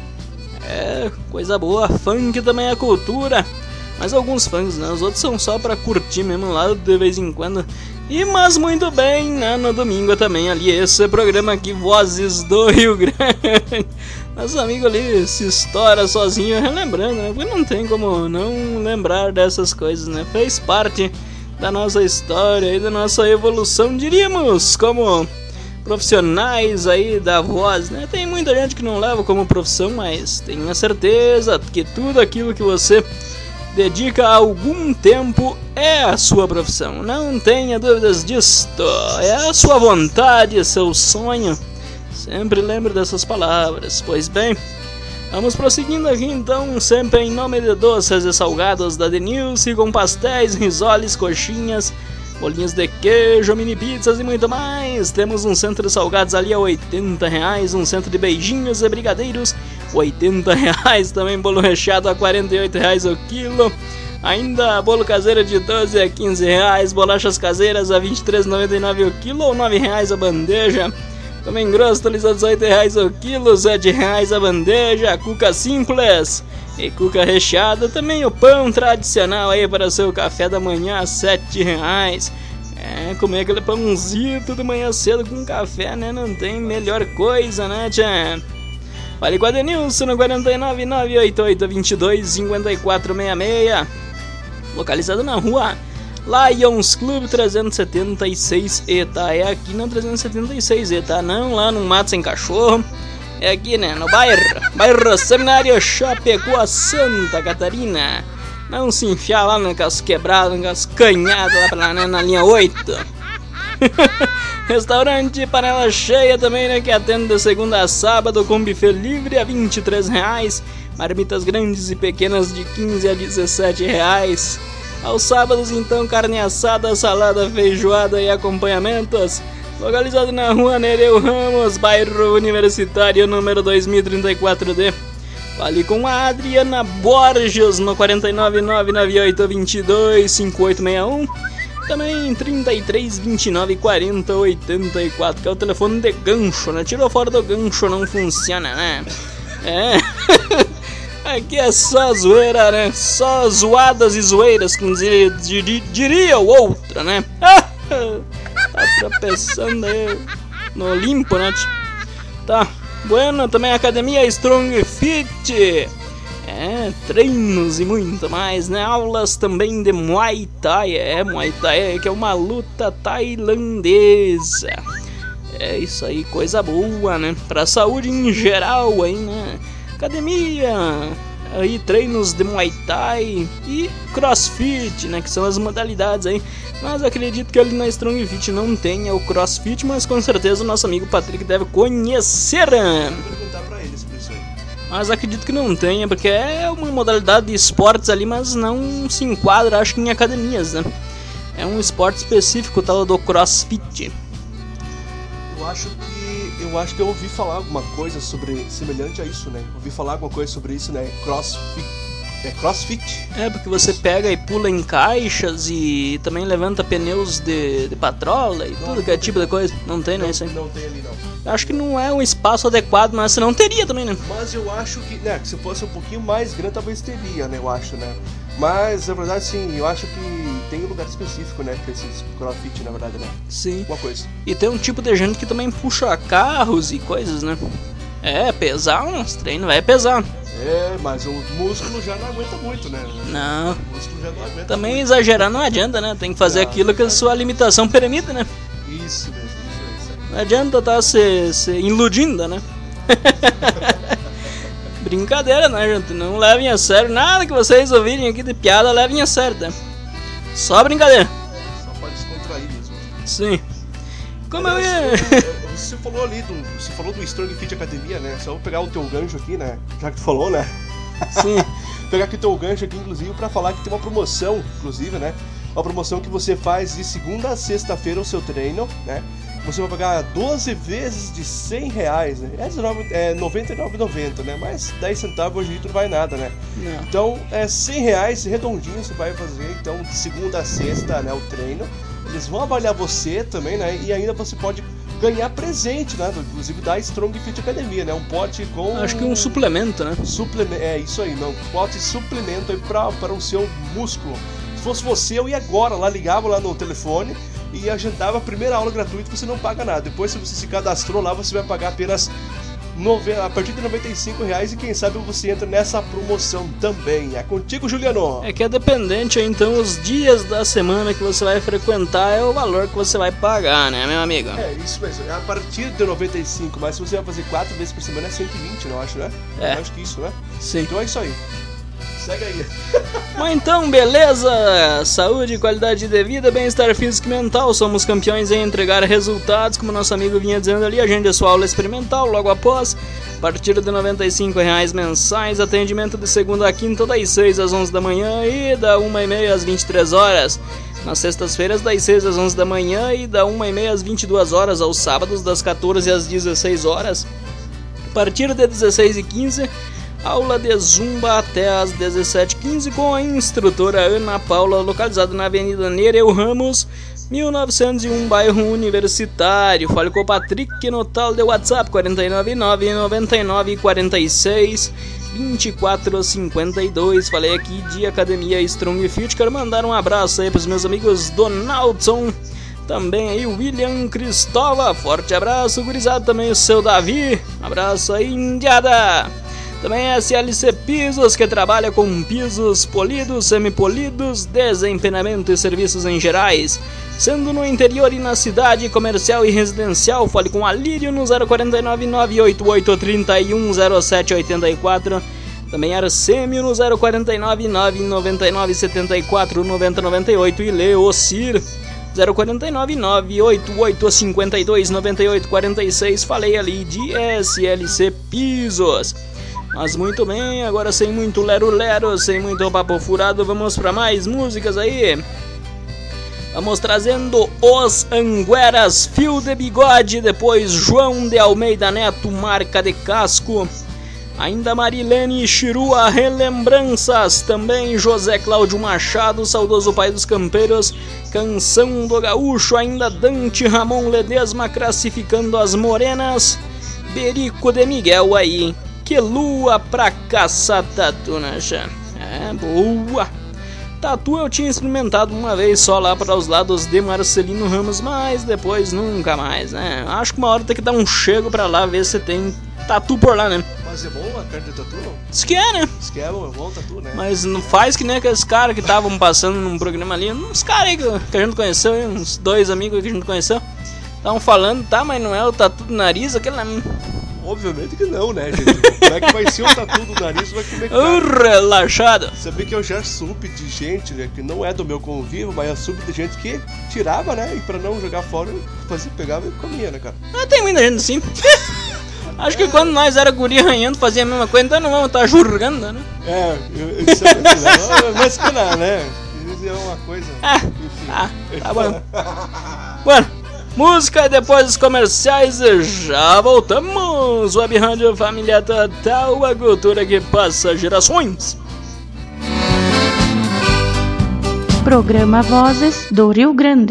É, coisa boa. Funk também é cultura. Mas alguns funks, né? Os outros são só pra curtir mesmo lá de vez em quando. E mas muito bem, né? No domingo também ali, esse programa aqui, Vozes do Rio Grande. Nosso amigo ali se estoura sozinho, relembrando, né? Porque não tem como não lembrar dessas coisas, né? Fez parte da nossa história e da nossa evolução, diríamos, como profissionais aí da voz, né? Tem muita gente que não leva como profissão, mas tenha certeza que tudo aquilo que você dedica algum tempo é a sua profissão. Não tenha dúvidas disto. É a sua vontade, seu sonho. Sempre lembre dessas palavras. Pois bem, vamos prosseguindo aqui então, sempre em nome de doces e salgados da Denilce, com pastéis, risoles, coxinhas, bolinhas de queijo, mini pizzas e muito mais. Temos um centro de salgados ali a oitenta reais, um centro de beijinhos e brigadeiros, oitenta reais, também bolo recheado a quarenta e oito reais o quilo. Ainda bolo caseiro de doze a quinze reais, bolachas caseiras a vinte e três reais e noventa e nove centavos o quilo ou nove reais a bandeja. Também grosso, atualizado dezoito reais o quilo, sete reais a bandeja, cuca simples e cuca recheada. Também o pão tradicional aí para o seu café da manhã, sete reais. É, comer aquele pãozito de manhã cedo com café, né? Não tem melhor coisa, né, tchê? Fale com a Denilson no quarenta e nove, nove oito oito, vinte e dois, cinquenta e quatro, sessenta e seis. Localizado na rua Lions Club trezentos e setenta e seis E, tá? É aqui na trezentos e setenta e seis E, tá? Não lá no Mato Sem Cachorro. É aqui, né? No bairro. Bairro Seminário Chapecó, Santa Catarina. Não se enfiar lá no caso quebrado, no caso canhado lá pra, né, na linha oito. Restaurante Panela Cheia também, né? Que atende de segunda a sábado com buffet livre a vinte e três reais. Marmitas grandes e pequenas de quinze a dezessete reais. Aos sábados, então, carne assada, salada, feijoada e acompanhamentos. Localizado na rua Nereu Ramos, bairro Universitário, número dois mil e trinta e quatro D. Fale com a Adriana Borges no quarenta e nove, nove nove oito, vinte e dois, cinquenta e oito sessenta e um. Também trinta e três, vinte e nove, quarenta, oitenta e quatro, que é o telefone de gancho, né? Tirou fora do gancho, não funciona, né? É... Aqui é só zoeira, né? Só zoadas e zoeiras, como diria, diria, diria o outro, né? Tá tropeçando aí no limpo, né? Tá, bueno, também a academia Strong Fit. É, treinos e muito mais, né? Aulas também de Muay Thai. É, Muay Thai, que é uma luta tailandesa. É isso aí, coisa boa, né? Pra saúde em geral aí, né? Academia, aí treinos de Muay Thai e CrossFit, né, que são as modalidades aí. Mas acredito que ali na Strong Fit não tenha o CrossFit, mas com certeza o nosso amigo Patrick deve conhecer. Vou perguntar pra ele sobre isso aí. Mas acredito que não tenha, porque é uma modalidade de esportes ali, mas não se enquadra, acho que em academias, né? É um esporte específico, tal do CrossFit. Eu acho que eu acho que eu ouvi falar alguma coisa sobre semelhante a isso, né? Ouvi falar alguma coisa sobre isso, né? CrossFit. É crossfit. É, porque você pega e pula em caixas e também levanta pneus de, de patrola e não, tudo que é tipo de coisa. Não tem, não, né? Isso aí. Não tem ali, não. Acho que não é um espaço adequado, mas não teria também, né? Mas eu acho que, né, que se fosse um pouquinho mais grande, talvez teria, né? Eu acho, né? Mas, na verdade, sim, eu acho que tem um lugar específico, né? Pra esses crossfit, na verdade, né? Sim. Uma coisa. E tem um tipo de gente que também puxa carros e coisas, né? É, pesar uns treinos, vai pesar. É, mas o músculo já não aguenta muito, né? Não. O músculo já não aguenta Também muito. exagerar não adianta, né? Tem que fazer não, aquilo que a sua limitação permite, né? Isso mesmo, isso aí. Não adianta estar tá se, se iludindo, né? Brincadeira, né, gente? Não levem a sério nada que vocês ouvirem aqui de piada, levem a sério, tá? Só brincadeira. Só pode descontrair mesmo. Sim. Como Aliás, eu ia... Você falou ali do. Você falou do Strong Fit Academia, né? Só vou pegar o teu gancho aqui, né? Já que tu falou, né? Sim. Pegar aqui o teu gancho aqui, inclusive, pra falar que tem uma promoção, inclusive, né? Uma promoção que você faz de segunda a sexta-feira o seu treino, né? Você vai pagar doze vezes de cem reais, né? É noventa e nove reais e noventa centavos, né? Mas dez centavos hoje não vai nada, né? Não. Então, é cem reais redondinho você vai fazer, então, de segunda a sexta, né? O treino. Eles vão avaliar você também, né? E ainda você pode ganhar presente, né? Inclusive da Strong Fit Academia, né? Um pote com... Acho que um suplemento, né? Suplemento, é isso aí, não. Um pote de suplemento aí pra, para o seu músculo. Se fosse você, eu ia agora lá, ligava lá no telefone e agendava a primeira aula gratuita, você não paga nada. Depois, se você se cadastrou lá, você vai pagar apenas nove... a partir de noventa e cinco reais e quem sabe você entra nessa promoção também. É contigo, Juliano. É que é dependente, então, os dias da semana que você vai frequentar é o valor que você vai pagar, né, meu amigo? É, isso mesmo. É a partir de noventa e cinco, mas se você vai fazer quatro vezes por semana é cento e vinte, não acho, né? É. Eu acho que isso, né? Sim. Então é isso aí. Segue aí. Mas então, beleza? Saúde, qualidade de vida, bem-estar físico e mental. Somos campeões em entregar resultados, como nosso amigo vinha dizendo ali. Agende a sua aula experimental logo após. A partir de noventa e cinco reais mensais. Atendimento de segunda a quinta, das seis às onze da manhã e da uma e meia às vinte e três horas. Nas sextas-feiras, das seis às onze da manhã e da uma e meia às vinte e duas horas. Aos sábados, das quatorze às dezesseis horas. A partir de dezesseis e quinze, aula de zumba até às dezessete e quinze com a instrutora Ana Paula, localizada na Avenida Nereu Ramos, mil novecentos e um, bairro Universitário. Fale com o Patrick no tal de WhatsApp quatro nove nove, nove nove quatro seis, vinte e quatro cinquenta e dois. Falei aqui de Academia Strong Fit. Quero mandar um abraço aí para os meus amigos Donaldson, também aí o William Cristóvão. Forte abraço, gurizada. Também o seu Davi. Abraço aí, indiada. Também S L C Pisos, que trabalha com pisos polidos, semipolidos, desempenamento e serviços em gerais. Sendo no interior e na cidade, comercial e residencial, fale com Alírio no zero quatro nove, nove oito oito, três um, zero sete oito quatro. Também Arcêmio no zero quatro nove, nove nove nove, sete quatro, nove zero nove oito. E Leocir zero quatro nove, nove oito oito, cinco dois, nove oito quatro seis. Falei ali de S L C Pisos. Mas muito bem, agora sem muito lero-lero, sem muito papo furado, vamos para mais músicas aí. Vamos trazendo Os Angueras, Fio de Bigode, depois João de Almeida Neto, Marca de Casco. Ainda Marilene Chirua, Relembranças, também José Cláudio Machado, saudoso pai dos campeiros, Canção do Gaúcho, ainda Dante Ramon Ledesma, Classificando as Morenas, Berico de Miguel aí. Que lua pra caçar tatu, né, Xan? É, boa! Tatu eu tinha experimentado uma vez só lá para os lados de Marcelino Ramos, mas depois nunca mais, né? Acho que uma hora tem que dar um chego pra lá, ver se tem tatu por lá, né? Mas é bom a carne de tatu, não? Diz que é, né? Diz que é bom, é bom tatu, né? Mas não faz que nem aqueles caras que estavam passando num programa ali, uns caras aí que, que a gente conheceu, uns dois amigos que a gente conheceu, estavam falando, tá, mas não é o tatu do nariz, aquele... Obviamente que não, né, gente? Como é que vai ser um tatu do nariz? Vai comer carne? Relaxado. Sabia que eu já soube de gente, né, que não é do meu convívio, mas eu soube de gente que tirava, né, e pra não jogar fora, fazia, pegava e comia, né, cara? Ah, tem muita gente assim. Acho que quando nós era guri arranhando, fazia a mesma coisa, então não vamos estar julgando, né? É, eu, isso é não, mas que não, né? Isso é uma coisa... Ah, enfim. Ah, tá bom. Bueno. Música e depois os comerciais e já voltamos. Web Rádio Família Total, a cultura que passa gerações. Programa Vozes do Rio Grande.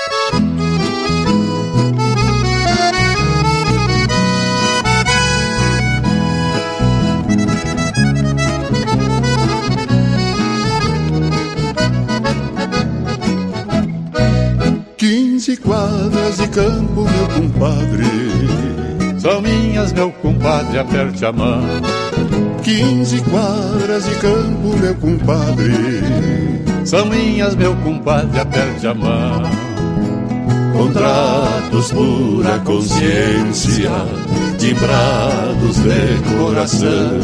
Quinze quadras de campo, meu compadre, são minhas, meu compadre, aperte a mão. Quinze quadras de campo, meu compadre, são minhas, meu compadre, aperte a mão. Contratos pura consciência, timbrados de coração.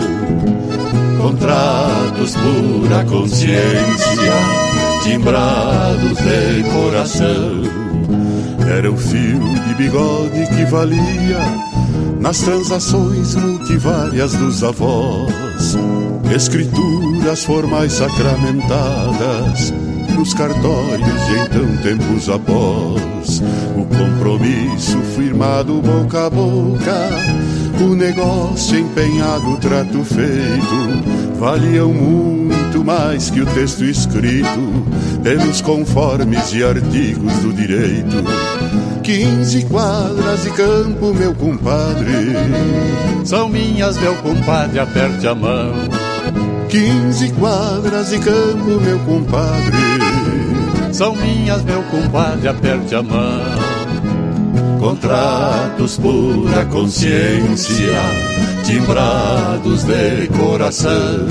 Contratos pura consciência, timbrados de coração. Era um fio de bigode que valia nas transações multivárias dos avós, escrituras formais sacramentadas nos cartórios de então tempos após. O compromisso firmado boca a boca, o negócio empenhado, o trato feito, valiam muito mais que o texto escrito pelos conformes e artigos do direito. Quinze quadras de campo, meu compadre, são minhas, meu compadre, aperte a mão. Quinze quadras de campo, meu compadre, são minhas, meu compadre, aperte a mão. Contratos pura consciência, timbrados de coração.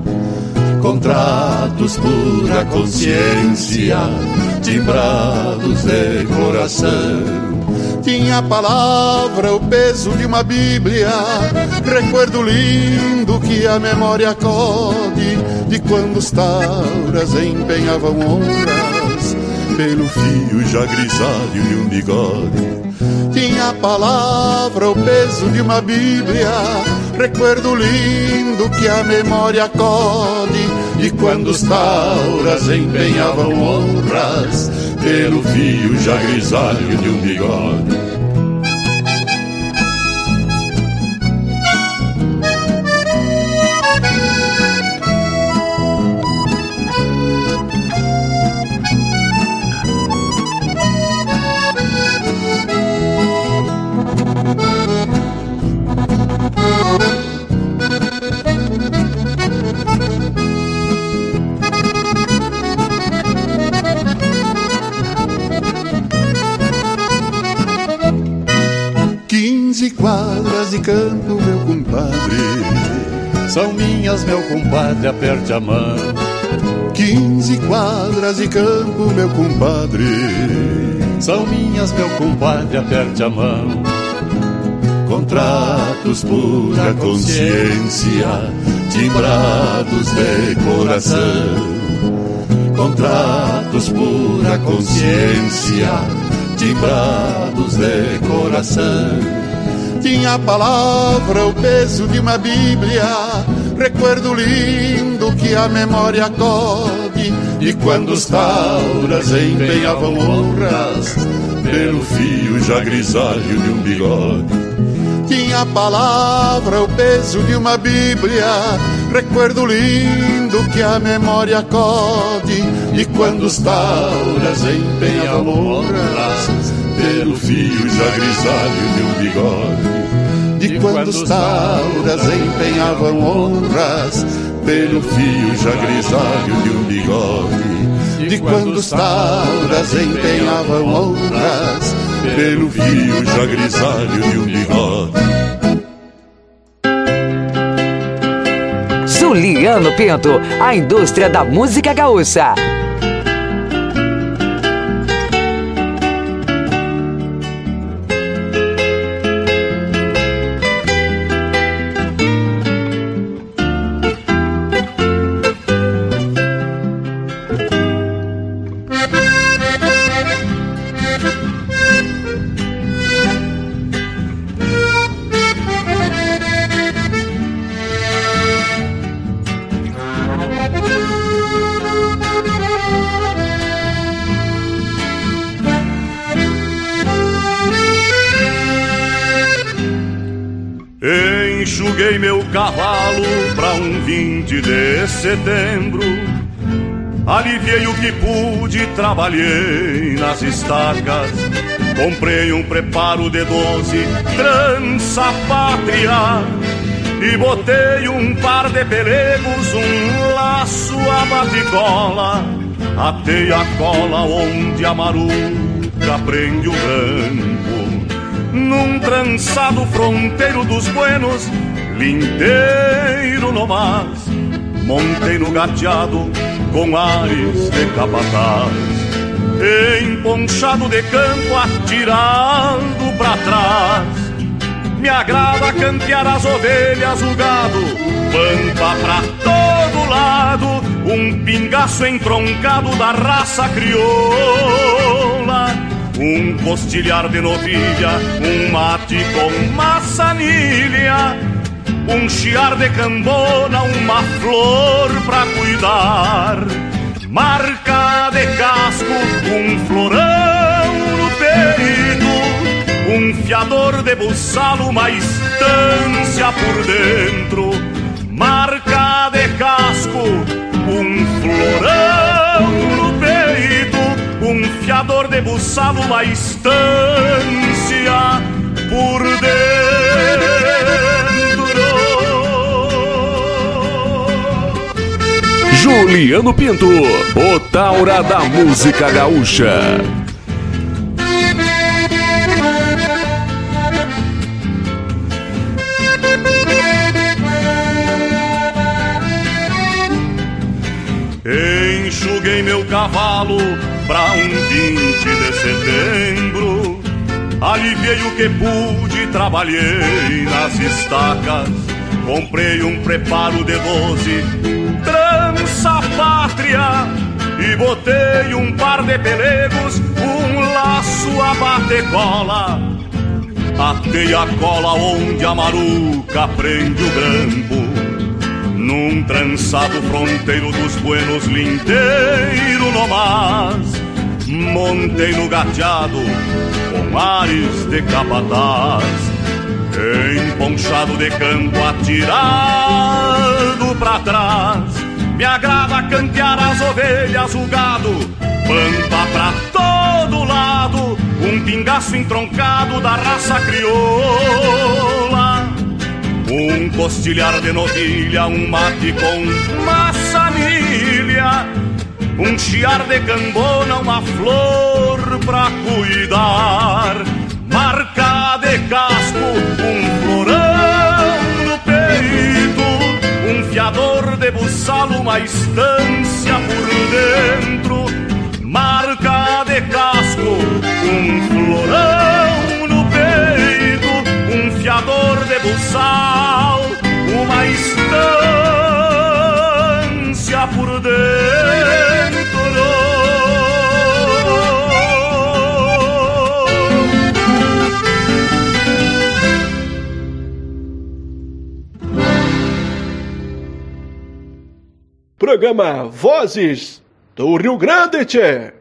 Contratos pura consciência, timbrados de coração. Tinha a palavra, o peso de uma bíblia, recuerdo lindo que a memória acode de quando os tauras empenhavam honras pelo fio já grisalho de um bigode. Tinha a palavra, o peso de uma bíblia, recuerdo lindo que a memória acode de quando os tauras empenhavam honras pelo fio já grisalho de um bigode. Quadras de campo, meu compadre, são minhas, meu compadre, aperte a mão. Quinze quadras de campo, meu compadre, são minhas, meu compadre, aperte a mão. Contratos pura consciência, timbrados de coração. Contratos pura consciência, timbrados de coração. Tinha a palavra, o peso de uma bíblia, recuerdo lindo que a memória acode de quando os tauras empenhavam honras pelo fio já grisalho de um bigode. Tinha a palavra, o peso de uma bíblia, recuerdo lindo que a memória acode de quando os tauras empenhavam honras pelo fio já grisalho de um bigode. De quando os tauras empenhavam honras pelo fio já grisalho de um bigode. De quando os tauras empenhavam honras pelo fio já grisalho de um bigode. Juliano Pinto, a indústria da música gaúcha. Enxuguei meu cavalo pra um vinte de setembro, aliviei o que pude, trabalhei nas estacas. Comprei um preparo de doze, trança pátria, e botei um par de pelegos, um laço a bate-cola. Atei a cola onde a maruca prende o grampo, num trançado fronteiro dos buenos, linteiro no mar. Montei no gateado com ares de capataz, emponchado de campo atirado pra trás. Me agrada campear as ovelhas, o gado, pampa pra todo lado, um pingaço entroncado da raça crioula, um costilhar de novilha, um mate com maçanilha, um chiar de cambona, uma flor pra cuidar, marca de casco, um florão no peito, um fiador de buçalo, uma estância por dentro, marca de casco, um florão no peito, um fiador de buçalo, uma estância por dentro. Juliano Pinto, o Taura da música gaúcha. Enxuguei meu cavalo pra um vinte de setembro, aliviei o que pude, trabalhei nas estacas. Comprei um preparo de doze, trança pátria, e botei um par de pelegos, um laço a bate-cola. Atei a cola onde a maruca prende o grampo, num trançado fronteiro dos buenos, linteiro no mas. Montei no gateado com ares de capataz, emponchado de campo atirado pra trás. Me agrada cantear as ovelhas, o gado, pampa pra todo lado, um pingaço entroncado da raça crioula, um costilhar de novilha, um mate com maçanilha, um chiar de cambona, uma flor pra cuidar, marca de casco, um florão no peito, um fiador de buçalo, uma estância por dentro, marca de casco, um florão no peito, um fiador de buçal, uma estância por dentro. Programa Vozes do Rio Grande, tchê.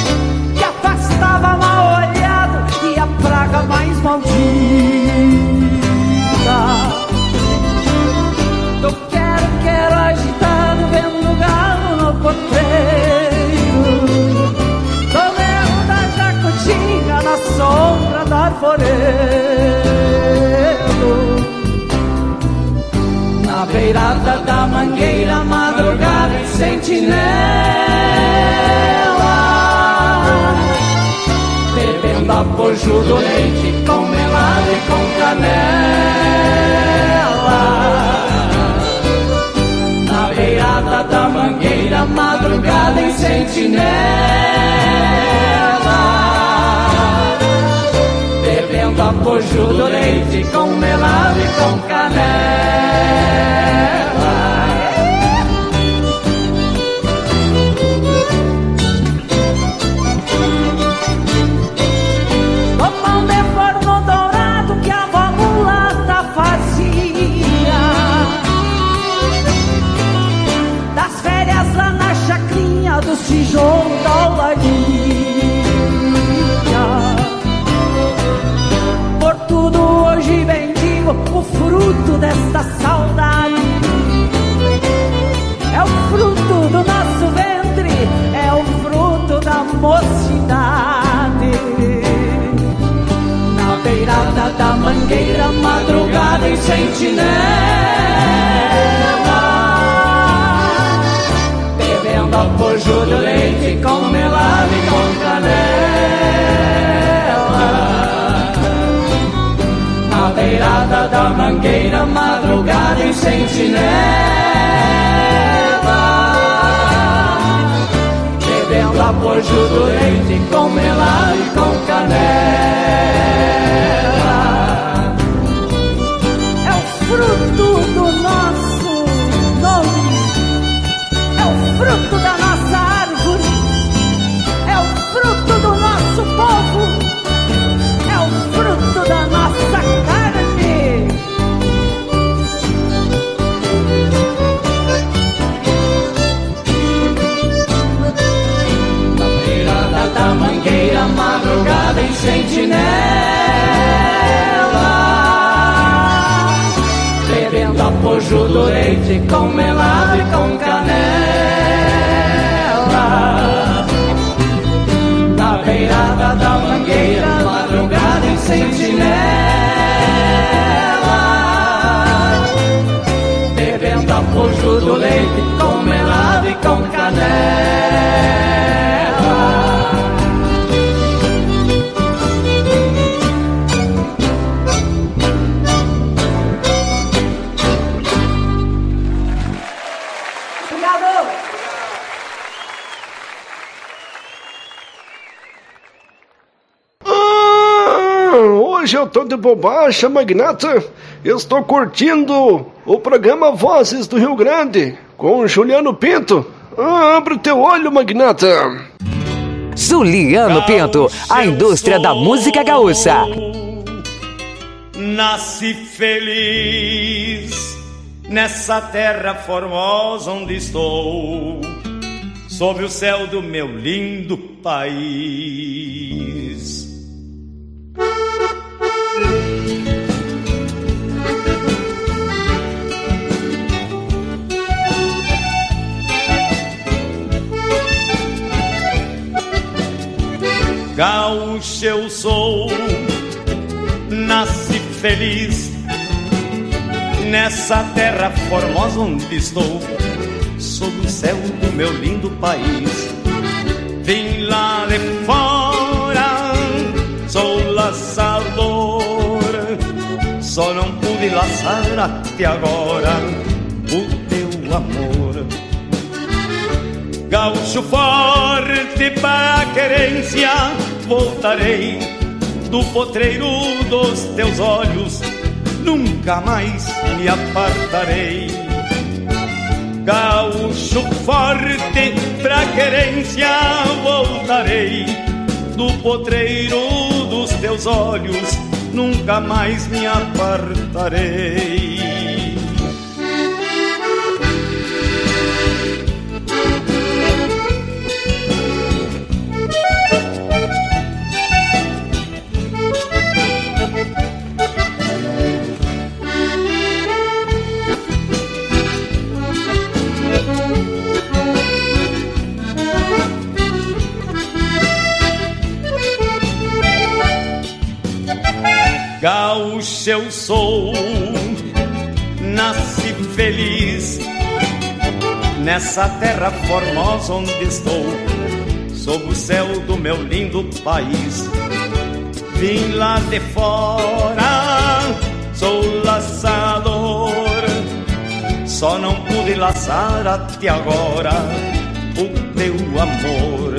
Maldita arvoredo, na beirada da mangueira, madrugada e sentinela, bebendo apojo do leite com melado e com canela. Na beirada da mangueira, madrugada e sentinela, bebendo apojo do leite com melado e com canela. Dos tijolos da Olaria, por tudo hoje bendigo o fruto desta saudade. É o fruto do nosso ventre, é o fruto da mocidade. Na beirada da mangueira, madrugada e sentinela, apojo do leite com melado e com canela. Na beirada da mangueira, madrugada e sentinela, bebendo apojo do leite com melado e com canela. É o fruto do nosso nome, fruto da nossa árvore, é o fruto do nosso povo, é o fruto da nossa carne. Na beirada da mangueira, madrugada em sentinela, bebendo apojo do leite com melado e com canela. Na beirada da mangueira, madrugada em sentinela, bebendo apojo do leite com melado e com canela. Hoje eu tô de bobagem, magnata. Eu estou curtindo o programa Vozes do Rio Grande com o Juliano Pinto. Ah, abre o teu olho, magnata. Juliano Pinto, a indústria da música gaúcha. Nasci feliz nessa terra formosa onde estou, sob o céu do meu lindo país. Gaúcho eu sou, nasci feliz nessa terra formosa onde estou, sob o céu do meu lindo país. Vim lá de fora, sou laçador, só não pude laçar até agora o teu amor. Gaúcho forte para a querência, voltarei do potreiro dos teus olhos, nunca mais me apartarei. Gaúcho forte pra querência, voltarei do potreiro dos teus olhos, nunca mais me apartarei. Gaúcho eu sou, nasci feliz nessa terra formosa onde estou, sob o céu do meu lindo país. Vim lá de fora, sou laçador, só não pude laçar até agora o teu amor.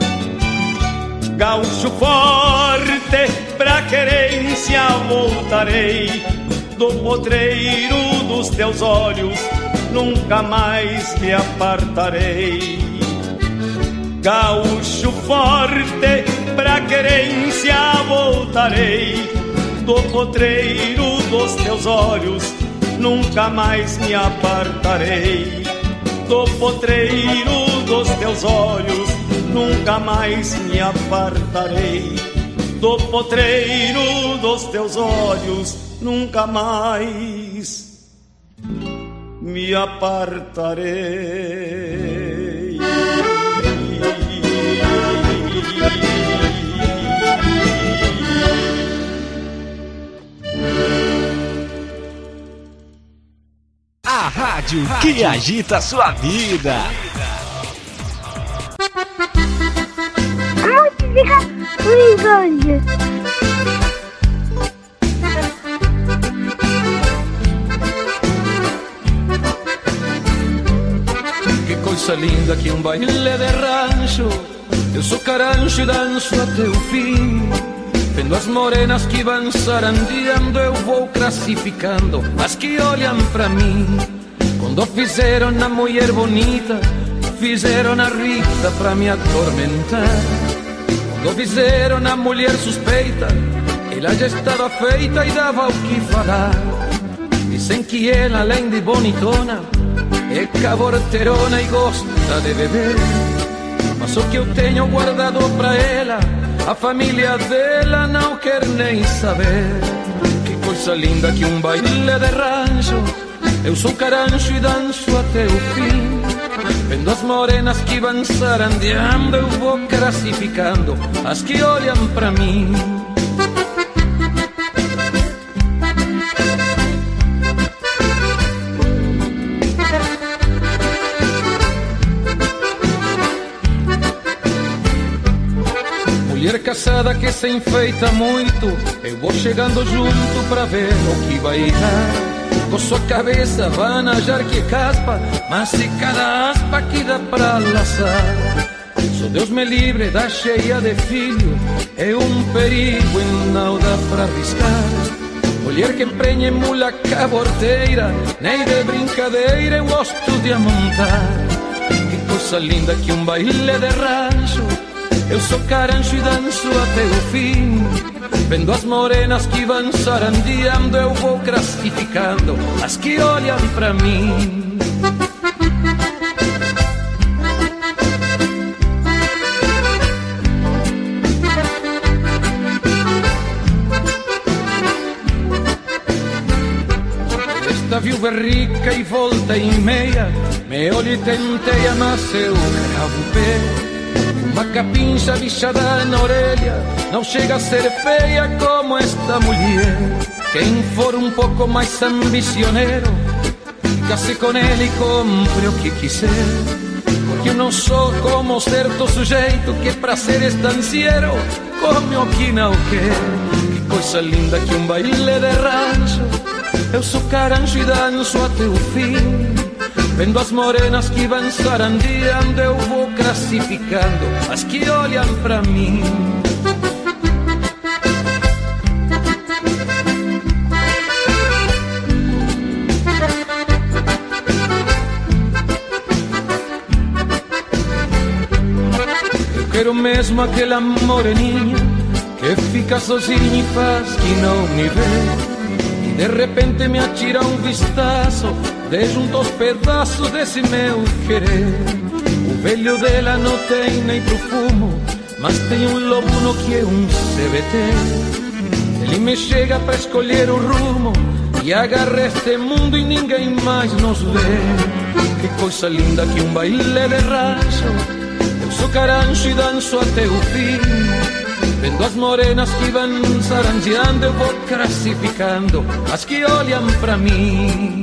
Gaúcho forte, pra querência voltarei, do potreiro dos teus olhos nunca mais me apartarei. Gaúcho forte, pra querência voltarei, do potreiro dos teus olhos nunca mais me apartarei. Do potreiro dos teus olhos nunca mais me apartarei. Do potreiro dos teus olhos nunca mais me apartarei. A rádio que agita a sua vida. Música Uigândia. Que coisa linda que um baile de rancho. Eu sou carancho e danço até o fim. Vendo as morenas que vão sarandeando, eu vou classificando as que olham pra mim. Quando fizeram a mulher bonita, fizeram a rica pra me atormentar. Quando fizeram a mulher suspeita, ela já estava feita e dava o que falar. Dizem que ela, além de bonitona, é caborterona e gosta de beber. Mas o que eu tenho guardado pra ela, a família dela não quer nem saber. Que coisa linda que um baile de rancho. Eu sou carancho e danço até o fim. Vendo as morenas que vão sarandeando, eu vou classificando as que olham pra mim. Mulher casada que se enfeita muito, eu vou chegando junto pra ver o que vai dar. Com sua cabeça van achar que caspa, mas se cada aspa que dá pra laçar. Só Deus me livre da cheia de filho, é um perigo e não dá pra arriscar. Mulher que emprenha mula caborteira, nem de brincadeira eu gosto de amontar. Que coisa linda que um baile de rancho. Eu sou carancho e danço até o fim. Vendo as morenas que vão sarandeando, eu vou classificando as que olham pra mim. Esta viúva é rica e volta e meia, me olho e tenteia, mas eu cravo o pé. Uma capincha bichada na orelha não chega a ser feia como esta mulher. Quem for um pouco mais ambicioneiro, case com ele e compre o que quiser. Porque eu não sou como certo sujeito que pra ser estanciero come o que não quer. Que coisa linda que um baile de rancho. Eu sou carancho e danço até o fim. Vendo as morenas que vão sarandeando, eu vou classificando as que olham pra mim. Eu quero mesmo aquela moreninha que fica sozinha e faz que não me vê. De repente me atira um vistaço de junto aos pedaços desse meu querer. O velho dela não tem nem pro fumo, mas tem um lobo que é um C B T. Ele me chega pra escolher o rumo e agarra este mundo e ninguém mais nos vê. Que coisa linda que um baile de rancho. Eu sou carancho e danço até o fim. Vendo as morenas que vão zarandeando, eu vou classificando as que olham pra mim.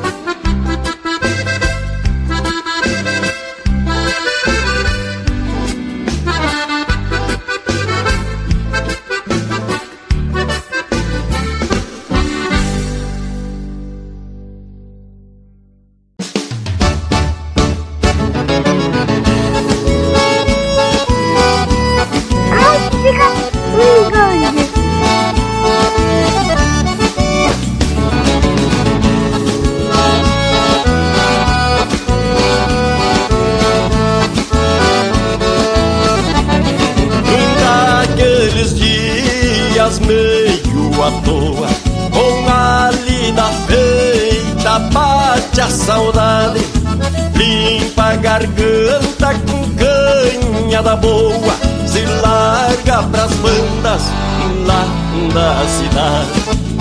Meio à toa, com a lida feita, bate a saudade, limpa a garganta com canha da boa, se larga pras bandas lá da cidade.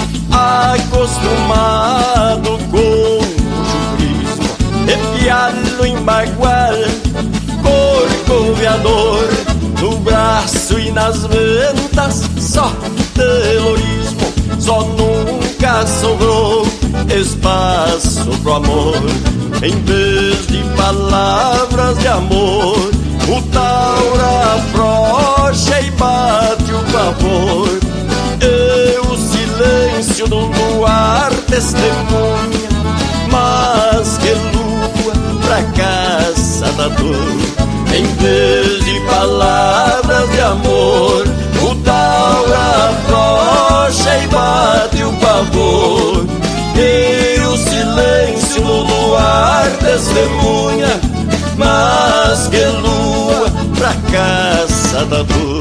Acostumado com o jurismo, enfiado em bagual, corcoveador, no braço e nas ventas, só terrorismo, só nunca sobrou espaço pro amor. Em vez de palavras de amor, o taura afrouxa e bate o pavor. E o silêncio do luar testemunha, mas que lua pra caça da dor. Em vez de palavras de amor, o taura afrouxa e bate o pavor. E o silêncio do luar testemunha, mas que lua pra caça da dor.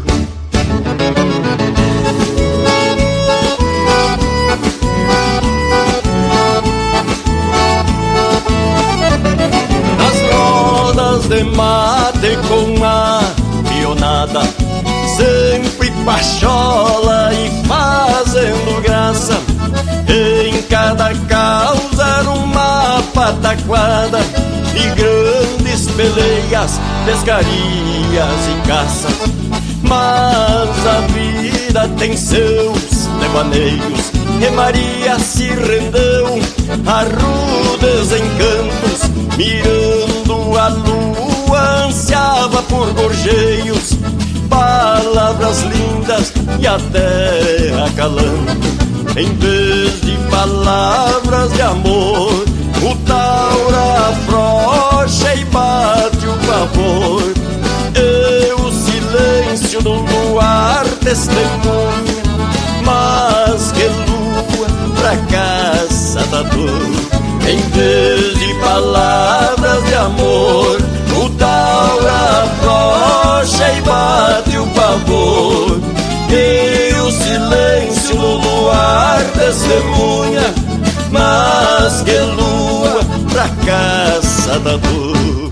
Nas rodas de mate com a pionada, sempre pachola e fazendo graça. Em cada causa uma pataquada, e grandes peleias, pescarias e caças. Mas a vida tem seus devaneios, e Maria se rendeu a rudes encantos. Mirando a lua, ansiava por gorjeios, palavras lindas e até acalando. Em vez de palavras de amor, o taura afrouxa e bate o pavor. E o silêncio do luar testemunha, mas que lua pra caça da dor. Em vez de palavras de amor, o taura afrouxa e bate o pavor. E o silêncio do luar testemunha, mas que lua pra caça da dor.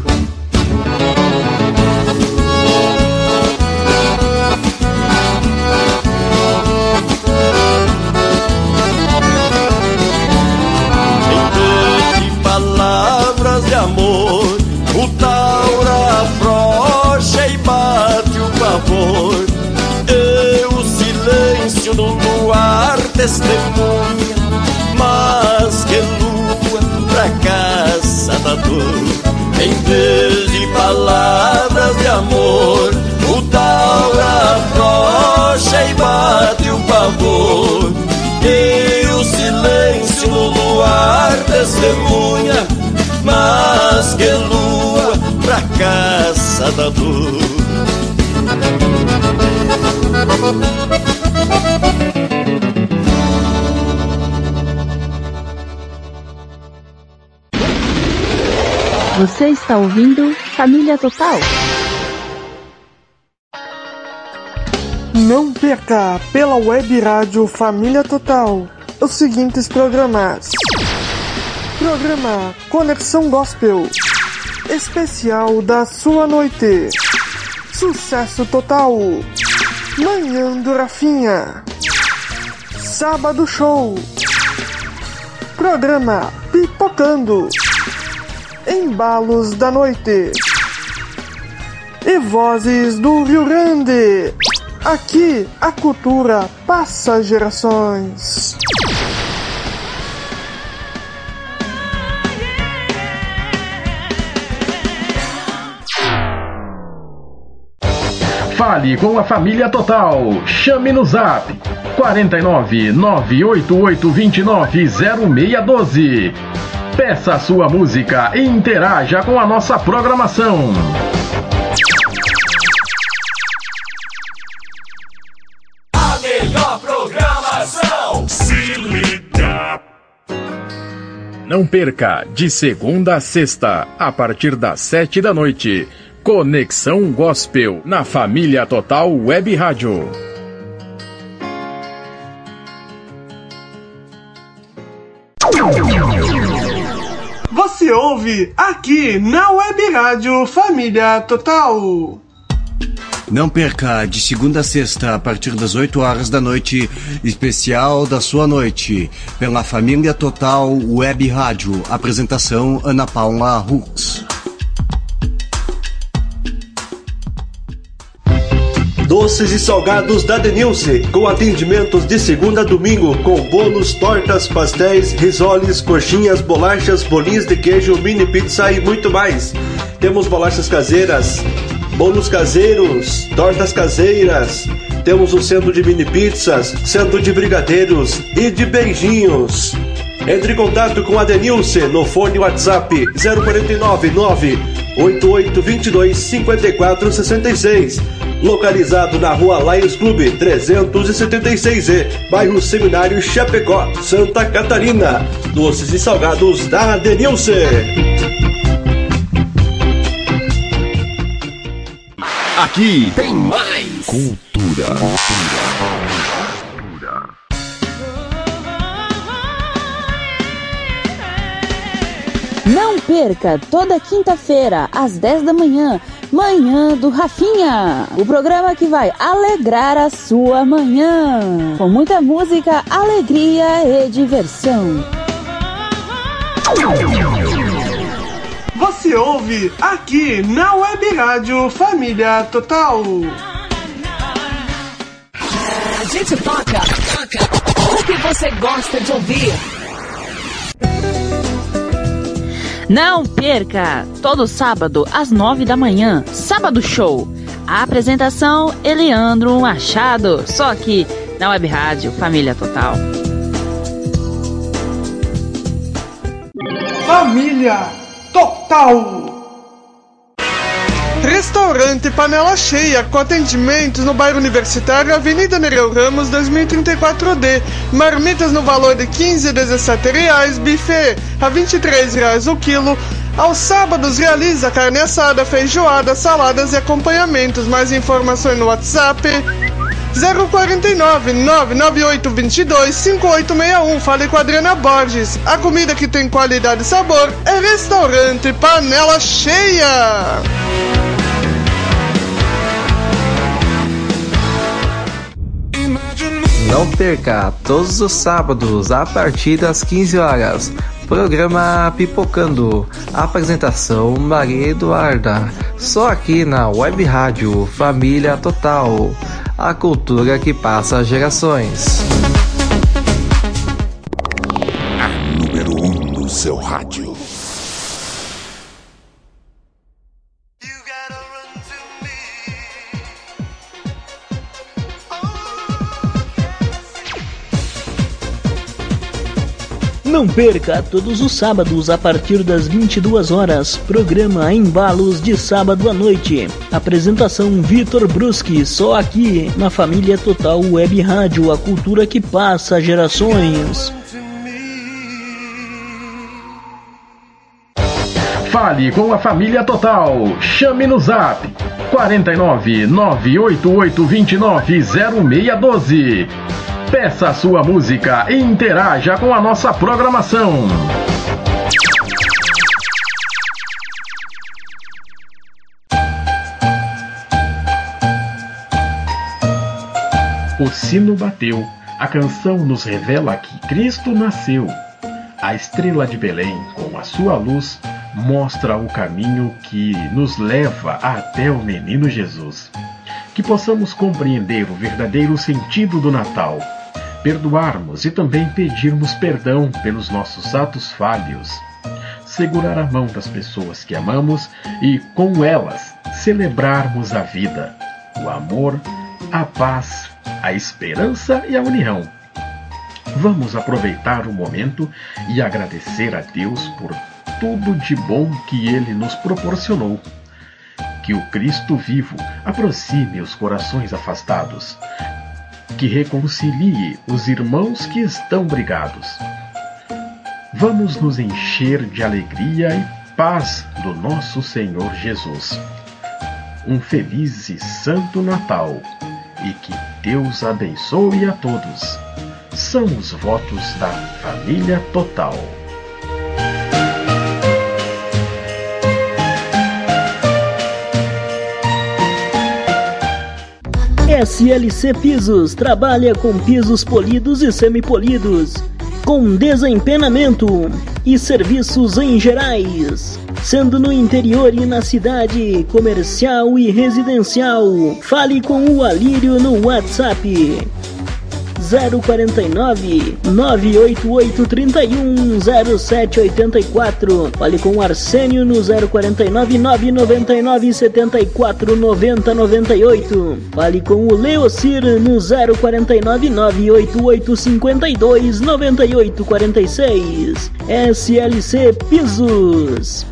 Em vez de palavras de amor, o taura afrouxa e bate o pavor. E o silêncio do luar testemunha, mas que lua pra caça da dor. Em vez de palavras de amor, o taura afrouxa e bate o pavor. E o silêncio do luar testemunha, mas que lua pra caça da dor. Você está ouvindo Família Total. Não perca pela web rádio Família Total os seguintes programas: Programa Conexão Gospel, especial da sua noite, Sucesso Total, Manhã do Rafinha, Sábado Show, Programa Pipocando, Embalos da Noite e Vozes do Rio Grande. Aqui a cultura passa gerações. Fale com a família Total. Chame no Zap quatro nove nove oito oito dois nove zero seis um dois. Peça a sua música e interaja com a nossa programação. A melhor programação. Se liga. Não perca, de segunda a sexta, a partir das sete da noite. Conexão Gospel, na Família Total Web Rádio. Você ouve aqui na Web Rádio Família Total. Não perca, de segunda a sexta, a partir das oito horas da noite, especial da sua noite, pela Família Total Web Rádio. Apresentação Ana Paula Hux. Doces e salgados da Denilce, com atendimentos de segunda a domingo, com bolos, tortas, pastéis, risoles, coxinhas, bolachas, bolinhos de queijo, mini pizza e muito mais. Temos bolachas caseiras, bolos caseiros, tortas caseiras. Temos um centro de mini pizzas, centro de brigadeiros e de beijinhos. Entre em contato com a Denilce no fone WhatsApp zero quatro nove nove oito oito dois dois cinco quatro seis seis. Localizado na rua Lions Clube trezentos e setenta e seis E, bairro Seminário Chapecó, Santa Catarina. Doces e salgados da Denilce. Aqui tem mais cultura. Não perca, toda quinta-feira, às dez da manhã, Manhã do Rafinha, o programa que vai alegrar a sua manhã, com muita música, alegria e diversão. Você ouve aqui na Web Rádio Família Total. A gente toca, toca o que você gosta de ouvir. Não perca! Todo sábado, às nove da manhã, Sábado Show. A apresentação, Eleandro Machado. Só aqui, na Web Rádio Família Total. Família Total! Restaurante Panela Cheia, com atendimentos no bairro Universitário, Avenida Nereu Ramos, dois mil e trinta e quatro D. Marmitas no valor de quinze a dezessete reais, buffet a vinte e três reais o quilo. Aos sábados realiza carne assada, feijoada, saladas e acompanhamentos. Mais informações no WhatsApp zero quatro nove nove nove oito dois dois cinco oito seis um. Fale com a Adriana Borges. A comida que tem qualidade e sabor é Restaurante Panela Cheia. Não perca, todos os sábados, a partir das quinze horas, programa Pipocando. Apresentação Maria Eduarda. Só aqui na Web Rádio Família Total. A cultura que passa gerações. A número um no seu rádio. Não perca, todos os sábados a partir das vinte e duas horas, programa Embalos de sábado à noite. Apresentação Vitor Bruschi, só aqui na Família Total Web Rádio, a cultura que passa gerações. Fale com a Família Total. Chame no Zap quatro nove nove oito oito dois nove zero seis um dois. Peça a sua música e interaja com a nossa programação. O sino bateu, a canção nos revela que Cristo nasceu. A estrela de Belém, com a sua luz, mostra o caminho que nos leva até o menino Jesus. que possamos compreender o verdadeiro sentido do Natal, perdoarmos e também pedirmos perdão pelos nossos atos falhos, segurar a mão das pessoas que amamos e, com elas, celebrarmos a vida, o amor, a paz, a esperança e a união. Vamos aproveitar o momento e agradecer a Deus por tudo de bom que Ele nos proporcionou. Que o Cristo vivo aproxime os corações afastados, que reconcilie os irmãos que estão brigados. Vamos nos encher de alegria e paz do nosso Senhor Jesus. Um feliz e santo Natal e que Deus abençoe a todos. São os votos da Família Total. S L C Pisos trabalha com pisos polidos e semipolidos, com desempenamento e serviços em gerais, sendo no interior e na cidade, comercial e residencial. Fale com o Alírio no WhatsApp zero quarenta e nove, nove oito oito, trinta e um, zero sete oitenta e quatro. Fale com o Arsênio no zero quarenta e nove, nove noventa e nove, setenta e quatro, noventa, noventa e oito. Fale com o Leocir no zero quarenta e nove, nove oito oito, cinquenta e dois, noventa e oito, quarenta e seis. S L C Pisos.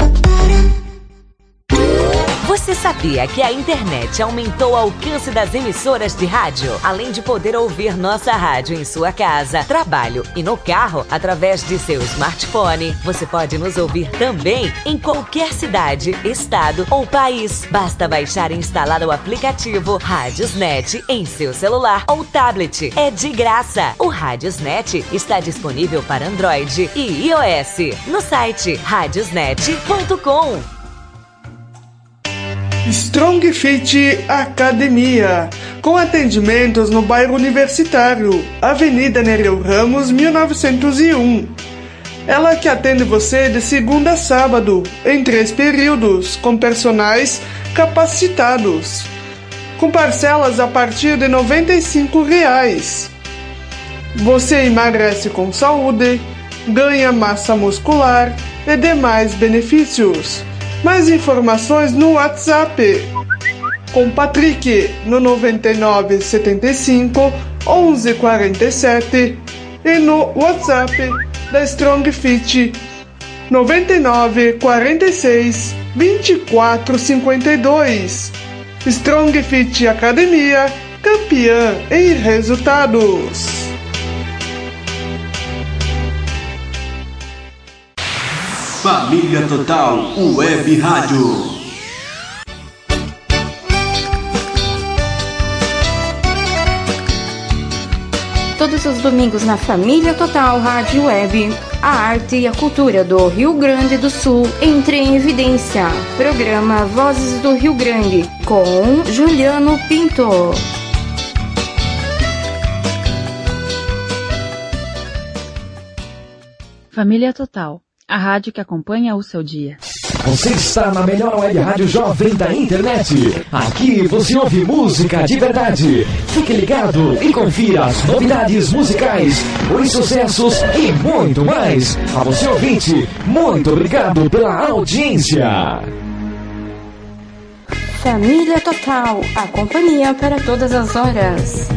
Você sabia que a internet aumentou o alcance das emissoras de rádio? Além de poder ouvir nossa rádio em sua casa, trabalho e no carro, através de seu smartphone, você pode nos ouvir também em qualquer cidade, estado ou país. Basta baixar e instalar o aplicativo Radiosnet em seu celular ou tablet. É de graça. O Radiosnet está disponível para Android e iOS no site radiosnet ponto com. Strong Fit Academia, com atendimentos no bairro Universitário, Avenida Nereu Ramos, mil novecentos e um. Ela que atende você de segunda a sábado, em três períodos, com personagens capacitados, com parcelas a partir de noventa e cinco reais. Você emagrece com saúde, ganha massa muscular e demais benefícios. Mais informações no WhatsApp com Patrick no noventa e nove, setenta e cinco, onze, quarenta e sete e no WhatsApp da Strong Fit noventa e nove, quarenta e seis, vinte e quatro, cinquenta e dois. Strong Fit Academia, campeã em resultados. Família Total Web Rádio. Todos os domingos na Família Total Rádio Web, a arte e a cultura do Rio Grande do Sul entra em evidência. Programa Vozes do Rio Grande, com Juliano Pinto. Família Total, a rádio que acompanha o seu dia. Você está na melhor web rádio jovem da internet. Aqui você ouve música de verdade. Fique ligado e confira as novidades musicais, os sucessos e muito mais. A você ouvinte, muito obrigado pela audiência. Família Total, a companhia para todas as horas.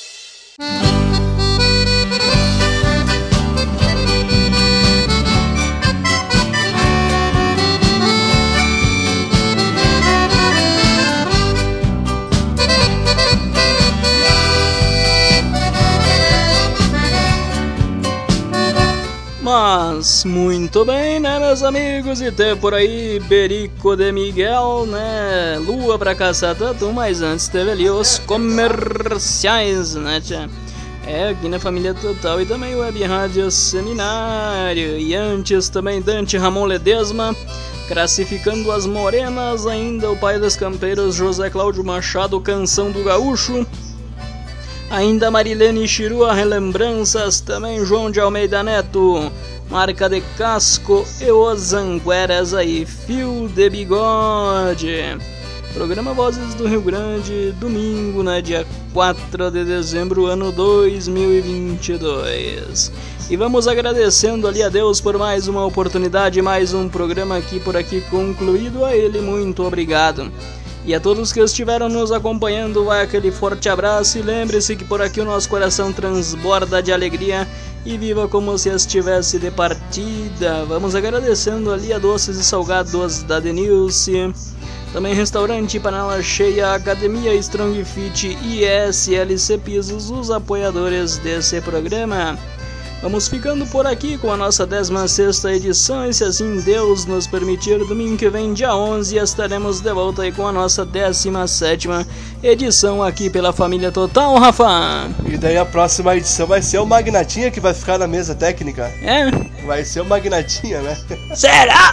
Mas, muito bem, né, meus amigos? E tem por aí Berico de Miguel, né? Lua pra caçar tatu, mas antes teve ali os comerciais, né, tia? É, aqui na Família Total e também Web Rádio Seminário. E antes também Dante Ramon Ledesma, classificando as morenas, ainda o pai dos campeiros José Cláudio Machado, Canção do Gaúcho. Ainda Marilene Chirua, relembranças, também João de Almeida Neto, Marca de Casco e os Angueras aí, Fio de Bigode. Programa Vozes do Rio Grande, domingo, né, dia quatro de dezembro, ano dois mil e vinte e dois. E vamos agradecendo ali a Deus por mais uma oportunidade, mais um programa aqui por aqui concluído. A Ele muito obrigado. E a todos que estiveram nos acompanhando, vai aquele forte abraço e lembre-se que por aqui o nosso coração transborda de alegria e viva como se estivesse de partida. Vamos agradecendo ali a Doces e Salgados da Denilce, também Restaurante Panela Cheia, Academia Strong Fit e S L C Pisos, os apoiadores desse programa. Vamos ficando por aqui com a nossa décima sexta edição e se assim Deus nos permitir, domingo que vem, dia onze, estaremos de volta aí com a nossa décima sétima edição aqui pela Família Total, Rafa. E daí a próxima edição vai ser o Magnatinha que vai ficar na mesa técnica. É? Vai ser o Magnatinha, né? Será?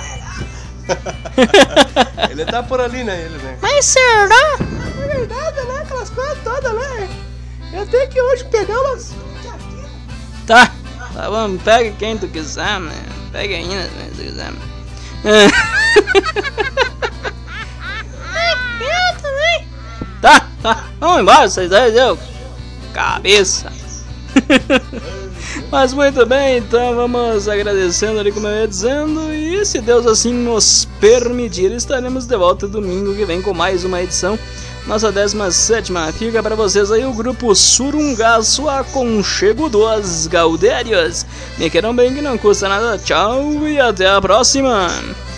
Ele tá por ali, né? Ele, né? Mas será? É verdade, né? Aquelas coisas todas, né? Eu tenho que hoje pegar umas... Tá. Tá bom, pega quem tu quiser, né? Pega ainda se tu quiser. Eu também. Tá, tá. Vamos embora, vocês dois, eu. Cabeça. Mas muito bem, então vamos agradecendo ali, como eu ia dizendo. E se Deus assim nos permitir, estaremos de volta domingo que vem com mais uma edição. Nossa décima sétima, fica para vocês aí o grupo Surungaço, Aconchego dos Gaudérios. Me queiram bem que não custa nada, tchau e até a próxima.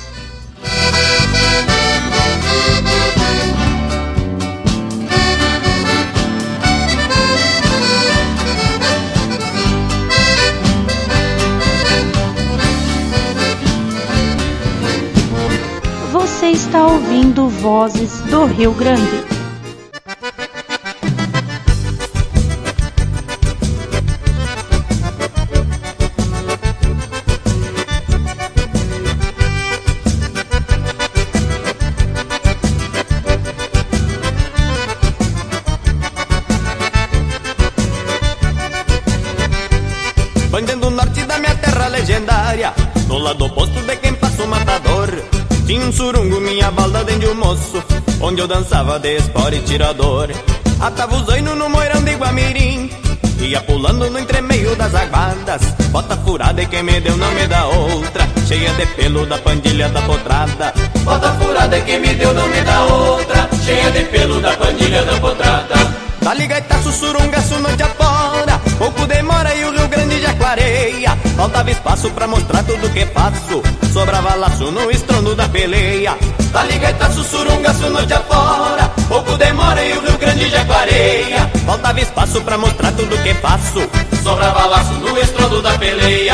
Você está ouvindo Vozes do Rio Grande. Bandeando o norte da minha terra legendária, do lado oposto de quem passa o matador, tinha um surungo, minha balda dentro de um moço, onde eu dançava de espora e tirador. Atava o zoino no moirão de Guamirim, ia pulando no entremeio das aguadas. Bota furada e quem me deu não me dá outra, cheia de pelo da pandilha da potrada. Bota furada e quem me deu não me dá outra, cheia de pelo da pandilha da potrada. Dá-lhe gaitaço, surungaço, noite afora, pouco demora e o Rio Grande já clareia. Faltava espaço pra mostrar tudo que faço, sobrava laço no estrondo da peleia. Dá-lhe gaitaço, surungaço, noite afora, pouco demora e o Rio Grande já clareia. Faltava espaço pra mostrar tudo que faço, sobrava laço no estrondo da peleia.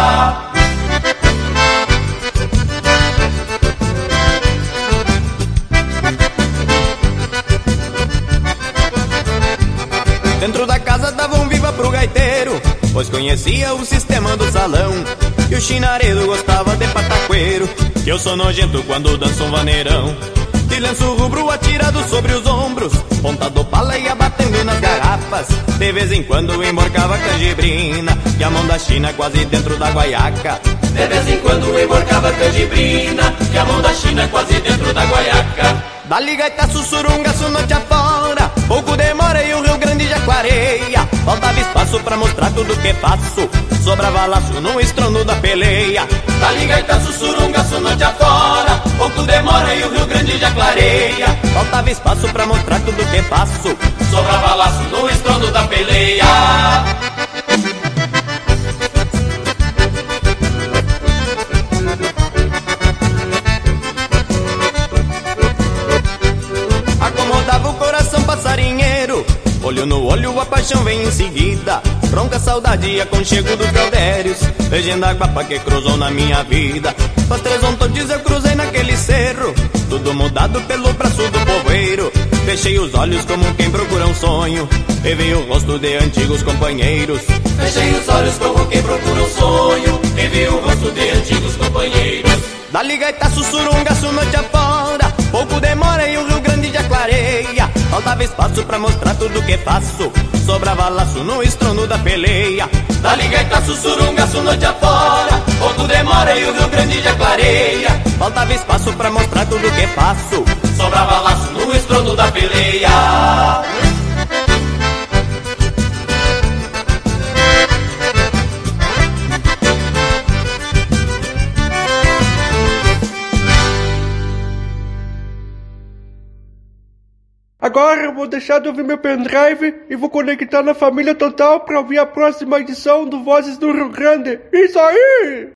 Dentro da casa dava um viva pro gaiteiro, pois conhecia o sistema do salão. E o chinaredo gostava de pataqueiro, que eu sou nojento quando danço um vaneirão. De lenço rubro atirado sobre os ombros, ponta do pala ia batendo nas garrafas. De vez em quando emborcava canjibrina, e a mão da China quase dentro da guaiaca. De vez em quando emborcava canjibrina, e a mão da China quase dentro da guaiaca. Dá-lhe gaitaço, surungaço, noite afora, pouco demora e o Rio Grande já clareia. Faltava espaço pra mostrar tudo que faço, sobrava laço no estrondo da peleia. Dá-lhe gaitaço, surungaço, noite afora, pouco demora e o Rio Grande já clareia. Faltava espaço pra mostrar tudo que faço, sobrava laço no estrondo da peleia. Acomodava o coração passarinheiro, olho no olho a paixão vem em seguida. Ronca saudade e aconchego dos Gaudérios, legenda guapa que cruzou na minha vida. Faz três ontões eu cruzei naquele cerro, tudo mudado pelo braço do povoeiro. Fechei os olhos como quem procura um sonho, e vi o rosto de antigos companheiros. Fechei os olhos como quem procura um sonho, e vi o rosto de antigos companheiros. Dá-lhe gaitaço, surungaço, noite afora, pouco demora e o Rio Grande já clareia. Faltava espaço pra mostrar tudo que faço, sobrava laço no estrondo da peleia. Dá-lhe gaitaço, surungaço, noite afora, pouco demora e o Rio Grande já clareia. Faltava espaço pra mostrar tudo que faço, sobrava laço no Agora eu vou deixar de ouvir meu pendrive e vou conectar na Família Total para ouvir a próxima edição do Vozes do Rio Grande. Isso aí!